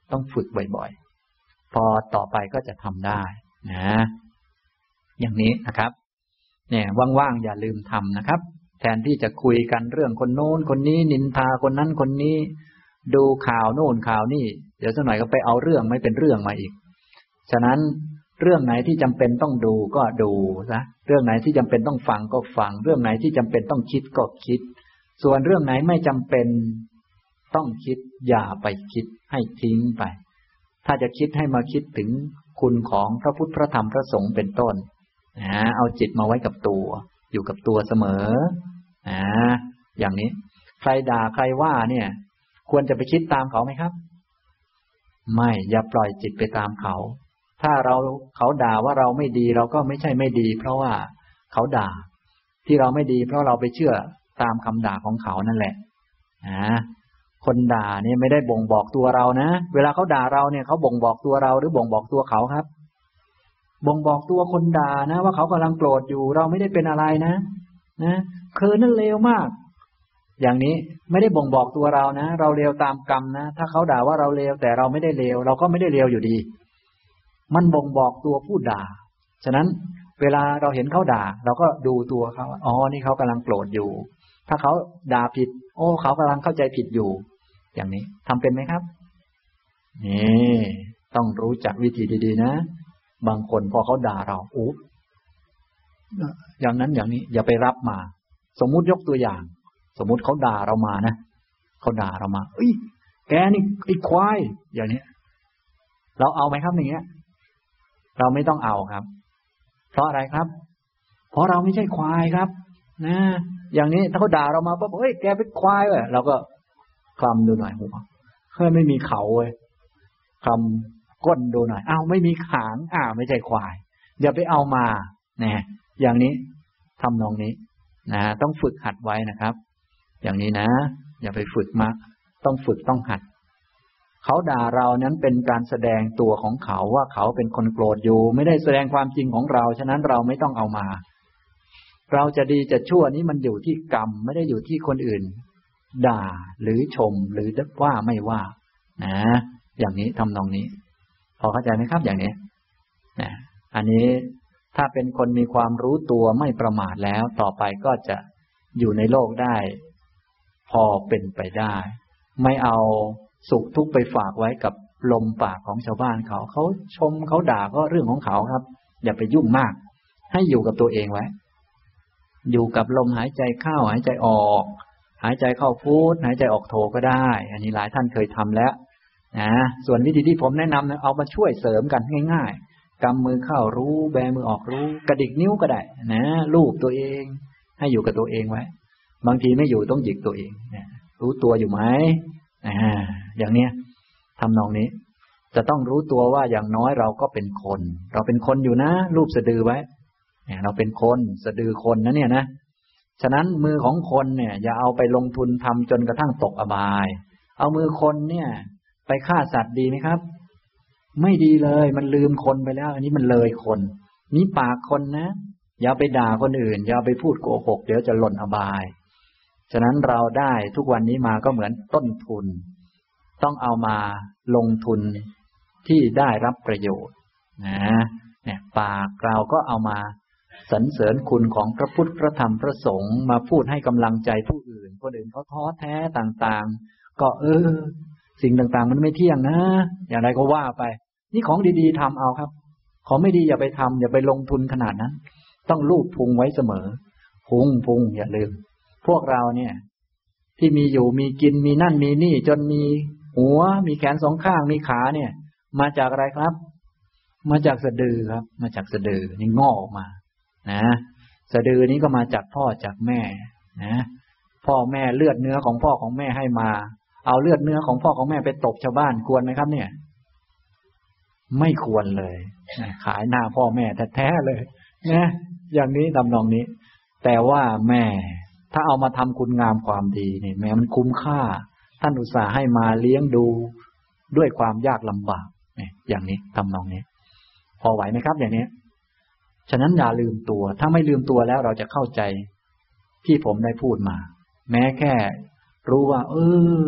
ต้องฝึกบ่อยๆพอต่อไปก็จะทำได้นะอย่างนี้นะครับเนี่ยว่างๆอย่าลืมทำนะครับแทนที่จะคุยกันเรื่องคนโน้นคนนี้นินทาคนนั้นคนนี้ดูข่าวโน่นข่าวนี่เดี๋ยวสักหน่อยก็ไปเอาเรื่องไม่เป็นเรื่องมาอีกฉะนั้นเรื่องไหนที่จำเป็นต้องดูก็ดูนะเรื่องไหนที่จำเป็นต้องฟังก็ฟังเรื่องไหนที่จำเป็นต้องคิดก็คิดส่วนเรื่องไหนไม่จำเป็นต้องคิดอย่าไปคิดให้ทิ้งไปถ้าจะคิดให้มาคิดถึงคุณของพระพุทธพระธรรมพระสงฆ์เป็นต้นเอาจิตมาไว้กับตัวอยู่กับตัวเสมออย่างนี้ใครด่าใครว่าเนี่ยควรจะไปคิดตามเขาไหมครับไม่อย่าปล่อยจิตไปตามเขาถ้าเขาด่าว่าเราไม่ดีเราก็ไม่ใช่ไม่ดีเพราะว่าเขาด่าที่เราไม่ดีเพราะเราไปเชื่อตามคำด่าของเขานั่นแหละคนด่าเนี่ยไม่ได้บ่งบอกตัวเรานะเวลาเขาด่าเราเนี่ยเขาบ่งบอกตัวเราหรือบ่งบอกตัวเขาครับบ่งบอกตัวคนด่านะว่าเขากำลังโกรธอยู่เราไม่ได้เป็นอะไรนะคือนั่นเลวมากอย่างนี้ไม่ได้บ่งบอกตัวเรานะเราเลวตามกรรมนะถ้าเขาด่าว่าเราเลวแต่เราไม่ได้เลวเราก็ไม่ได้เลวอยู่ดีมันบ่งบอกตัวผู้ด่าฉะนั้นเวลาเราเห็นเขาด่าเราก็ดูตัวเขาอ๋อนี่เขากำลังโกรธอยู่ถ้าเขาด่าผิดโอ้เขากำลังเข้าใจผิดอยู่อย่างนี้ทำเป็นไหมครับนี่ต้องรู้จักวิธีดีๆนะบางคนพอเขาด่าเราอุ๊บอย่างนั้นอย่างนี้อย่าไปรับมาสมมุติยกตัวอย่างสมมุติเขาด่าเรามานะเขาด่าเรามาเอ้ยแกนี่ไอ้ควายอย่างนี้เราเอาไหมครับอย่างเงี้ยเราไม่ต้องเอาครับเพราะอะไรครับเพราะเราไม่ใช่ควายครับนะอย่างนี้ถ้าเขาด่าเรามาปั๊บเฮ้ยแกเป็นควายเว้ยเราก็คลำดูหน่อยหัวเฮ้ยไม่มีเขาเว้ยคลำก้นดูหน่อยอ้าวไม่มีหางไม่ใช่ควายอย่าไปเอามาเนี่ยอย่างนี้ทำนองนี้นะต้องฝึกหัดไว้นะครับอย่างนี้นะอย่าไปฝึกมากต้องฝึกต้องหัดเขาด่าเรานั้นเป็นการแสดงตัวของเขาว่าเขาเป็นคนโกรธอยู่ไม่ได้แสดงความจริงของเราฉะนั้นเราไม่ต้องเอามาเราจะดีจะชั่วนี้มันอยู่ที่กรรมไม่ได้อยู่ที่คนอื่นด่าหรือชมหรือว่าไม่ว่านะอย่างนี้ทำนองนี้พอเข้าใจไหมครับอย่างนี้นะอันนี้ถ้าเป็นคนมีความรู้ตัวไม่ประมาทแล้วต่อไปก็จะอยู่ในโลกได้พอเป็นไปได้ไม่เอาสุขทุกข์ไปฝากไว้กับลมปากของชาวบ้านเขาชมเขาด่าก็เรื่องของเขาครับอย่าไปยุ่งมากให้อยู่กับตัวเองไว้อยู่กับลมหายใจเข้าหายใจออกหายใจเข้าพุทหายใจออกโทก็ได้อันนี้หลายท่านเคยทำแล้วนะส่วนวิธีที่ผมแนะนำนะเอามาช่วยเสริมกันง่ายๆกำมือเข้ารู้แบมือออกรู้กระดิกนิ้วก็ได้นะลูบตัวเองให้อยู่กับตัวเองไว้บางทีไม่อยู่ต้องหยิกตัวเองนะรู้ตัวอยู่ไหมอย่างเนี้ยทำนองนี้จะต้องรู้ตัวว่าอย่างน้อยเราก็เป็นคนเราเป็นคนอยู่นะรูปสะดือไว้เราเป็นคนสะดือคนนะเนี่ยนะฉะนั้นมือของคนเนี่ยอย่าเอาไปลงทุนทำจนกระทั่งตกอบายเอามือคนเนี่ยไปฆ่าสัตว์ดีไหมครับไม่ดีเลยมันลืมคนไปแล้วอันนี้มันเลยคนนี่ปากคนนะอย่าไปด่าคนอื่นอย่าไปพูดโกหกเดี๋ยวจะหล่นอบายฉะนั้นเราได้ทุกวันนี้มาก็เหมือนต้นทุนต้องเอามาลงทุนที่ได้รับประโยชน์นะเนี่ยปากเราก็เอามาสรรเสริญคุณของพระพุทธพระธรรมพระสงฆ์มาพูดให้กำลังใจผู้อื่นคนอื่นเขาท้อแท้ต่างๆก็สิ่งต่างๆมันไม่เที่ยงนะอย่างไรก็ว่าไปนี่ของดีๆทำเอาครับของไม่ดีอย่าไปทำอย่าไปลงทุนขนาดนั้นต้องลูบพุงไว้เสมอพุงอย่าลืมพวกเราเนี่ยที่มีอยู่มีกินมีนั่นมีนี่จนมีหัวมีแขนสองข้างมีขาเนี่ยมาจากอะไรครับมาจากสะดือครับมาจากสะดือนี่งอกออกมานะสะดือนี้ก็มาจากพ่อจากแม่นะพ่อแม่เลือดเนื้อของพ่อของแม่ให้มาเอาเลือดเนื้อของพ่อของแม่ไปตบชาวบ้านควรไหมครับเนี่ยไม่ควรเลยขายหน้าพ่อแม่แท้ๆเลยนะอย่างนี้ทำนองนี้แต่ว่าแม่ถ้าเอามาทำคุณงามความดีนี่แม้มันคุ้มค่าท่านอุตส่าห์ให้มาเลี้ยงดูด้วยความยากลำบากเนี่ยอย่างนี้ทำนองนี้พอไหวไหมครับอย่างนี้ฉะนั้นอย่าลืมตัวถ้าไม่ลืมตัวแล้วเราจะเข้าใจที่ผมได้พูดมาแม้แค่รู้ว่าเนี่ย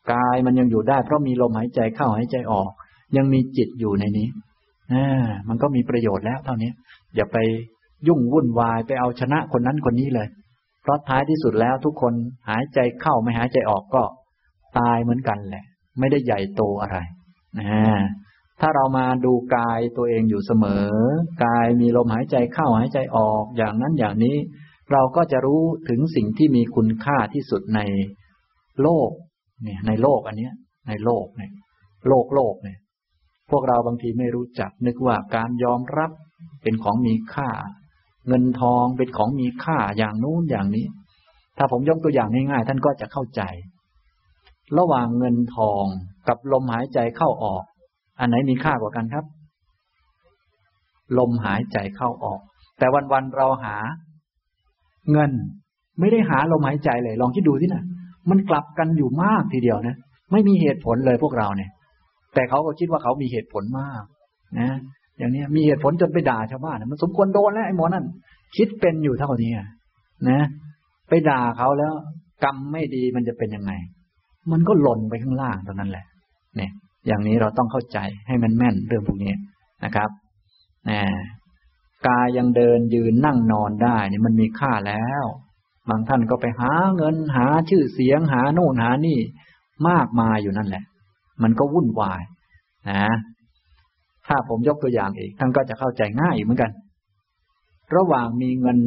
กายมันยังอยู่ได้เพราะมีลมหายใจเข้าหายใจออกยังมีจิตอยู่ในนี้มันก็มีประโยชน์แล้วเท่านี้อย่าไปยุ่งวุ่นวายไปเอาชนะคนนั้นคนนี้เลยเพราะท้ายที่สุดแล้วทุกคนหายใจเข้าไม่หายใจออกก็ตายเหมือนกันแหละไม่ได้ใหญ่โตอะไรถ้าเรามาดูกายตัวเองอยู่เสมอกายมีลมหายใจเข้าหายใจออกอย่างนั้นอย่างนี้เราก็จะรู้ถึงสิ่งที่มีคุณค่าที่สุดในโลกเนี่ยในโลกอันนี้ในโลกเนี่ยโลกเนี่ยพวกเราบางทีไม่รู้จักนึกว่าการยอมรับเป็นของมีค่าเงินทองเป็นของมีค่าอย่างนู้นอย่างนี้ถ้าผมยกตัวอย่างง่ายๆท่านก็จะเข้าใจระหว่างเงินทองกับลมหายใจเข้าออกอันไหนมีค่ากว่ากันครับลมหายใจเข้าออกแต่วันๆเราหาเงินไม่ได้หาลมหายใจเลยลองคิดดูสินะมันกลับกันอยู่มากทีเดียวนะไม่มีเหตุผลเลยพวกเราเนี่ยแต่เขาก็คิดว่าเขามีเหตุผลมากนะอย่างนี้มีเหตุผลจนไปด่าชาวบ้านมันสมควรโดนแล้วไอ้หมอนั่นคิดเป็นอยู่เท่านี้นะไปด่าเขาแล้วกรรมไม่ดีมันจะเป็นยังไงมันก็หล่นไปข้างล่างเท่านั้นแหละเนี่ยอย่างนี้เราต้องเข้าใจให้มันแม่นเรื่องพวกนี้นะครับกายยังเดินยืนนั่งนอนได้นี่มันมีค่าแล้วบางท่านก็ไปหาเงินหาชื่อเสียงหาโน่นหานี่มากมายอยู่นั่นแหละมันก็วุ่นวายนะถ้าผมยกตัวอย่างอีกท่านก็จะเข้าใจง่ายอีกเหมือนกันระหว่างมีเงิน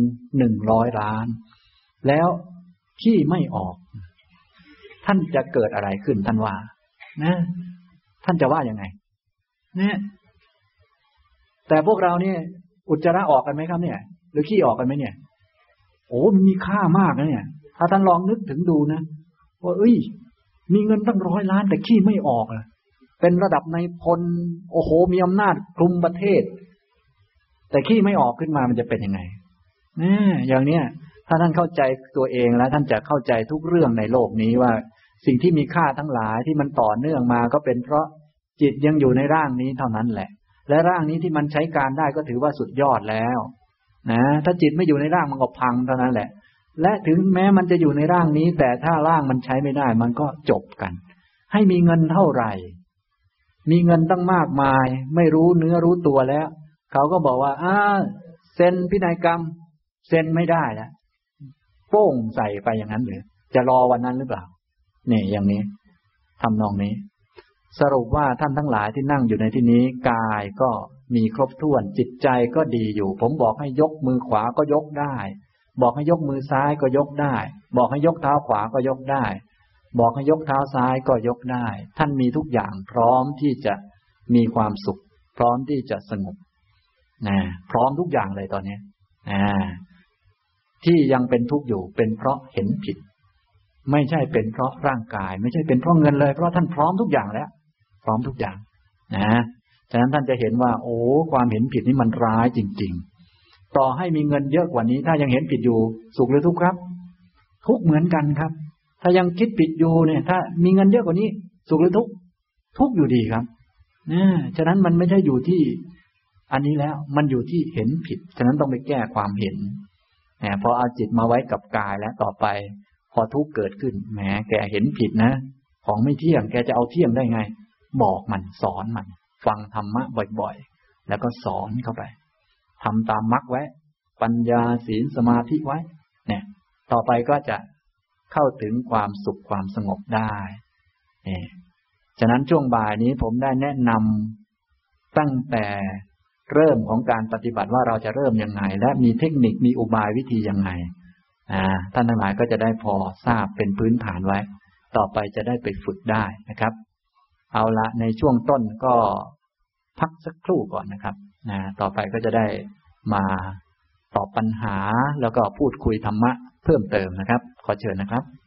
100 ล้านแล้วขี้ไม่ออกท่านจะเกิดอะไรขึ้นท่านว่านะท่านจะว่ายังไงเนี่ยแต่พวกเราเนี่ยอุจจาระออกกันไหมครับเนี่ยหรือขี้ออกกันไหมเนี่ยโอ้มันมีค่ามากนะเนี่ยถ้าท่านลองนึกถึงดูนะว่ามีเงินตั้ง100 ล้านแต่ขี้ไม่ออกอ่ะเป็นระดับนายพลโอ้โหมีอำนาจคลุมประเทศแต่ขี้ไม่ออกขึ้นมามันจะเป็นยังไงอย่างเนี้ยถ้าท่านเข้าใจตัวเองแล้วท่านจะเข้าใจทุกเรื่องในโลกนี้ว่าสิ่งที่มีค่าทั้งหลายที่มันต่อเนื่องมาก็เป็นเพราะจิตยังอยู่ในร่างนี้เท่านั้นแหละและร่างนี้ที่มันใช้การได้ก็ถือว่าสุดยอดแล้วนะถ้าจิตไม่อยู่ในร่างมันก็พังเท่านั้นแหละและถึงแม้มันจะอยู่ในร่างนี้แต่ถ้าร่างมันใช้ไม่ได้มันก็จบกันให้มีเงินเท่าไหร่มีเงินตั้งมากมายไม่รู้เนื้อรู้ตัวแล้วเขาก็บอกว่าเซ็นพินัยกรรมเซ็นไม่ได้แล้วโป้งใส่ไปอย่างนั้นหรือจะรอวันนั้นหรือเปล่าเนี่ยอย่างนี้ทำนองนี้สรุปว่าท่านทั้งหลายที่นั่งอยู่ในที่นี้กายก็มีครบถ้วนจิตใจก็ดีอยู่ผมบอกให้ยกมือขวาก็ยกได้บอกให้ยกมือซ้ายก็ยกได้บอกให้ยกเท้าขวาก็ยกได้บอกให้ยกเท้าซ้ายก็ยกได้ท่านมีทุกอย่างพร้อมที่จะมีความสุขพร้อมที่จะสงบพร้อมทุกอย่างเลยตอนนี้ที่ยังเป็นทุกข์อยู่เป็นเพราะเห็นผิดไม่ใช่เป็นเพราะร่างกายไม่ใช่เป็นเพราะเงินเลยเพราะท่านพร้อมทุกอย่างแล้วพร้อมทุกอย่างฉะนั้นท่านจะเห็นว่าโอ้ความเห็นผิดนี่มันร้ายจริงๆต่อให้มีเงินเยอะกว่านี้ถ้ายังเห็นผิดอยู่สุขหรือทุกข์ครับทุกข์เหมือนกันครับถ้ายังคิดผิดอยู่เนี่ยถ้ามีเงินเยอะกว่านี้สุขหรือทุกข์ทุกข์อยู่ดีครับฉะนั้นมันไม่ใช่อยู่ที่อันนี้แล้วมันอยู่ที่เห็นผิดฉะนั้นต้องไปแก้ความเห็นพอเอาจิตมาไว้กับกายแล้วต่อไปพอทุกข์เกิดขึ้นแหมแกเห็นผิดนะของไม่เที่ยงแกจะเอาเที่ยงได้ไงบอกมันสอนมันฟังธรรมะบ่อยๆแล้วก็สอนเข้าไปทำตามมรรคไว้ปัญญาศีลสมาธิไว้เนี่ยต่อไปก็จะเข้าถึงความสุขความสงบได้ฉะนั้นช่วงบ่ายนี้ผมได้แนะนำตั้งแต่เริ่มของการปฏิบัติว่าเราจะเริ่มยังไงและมีเทคนิคมีอุบายวิธียังไงท่านทั้งหลายก็จะได้พอทราบเป็นพื้นฐานไว้ต่อไปจะได้ไปฝึกได้นะครับเอาละในช่วงต้นก็พักสักครู่ก่อนนะครับต่อไปก็จะได้มาตอบปัญหาแล้วก็พูดคุยธรรมะเพิ่มเติมนะครับขอเชิญนะครับ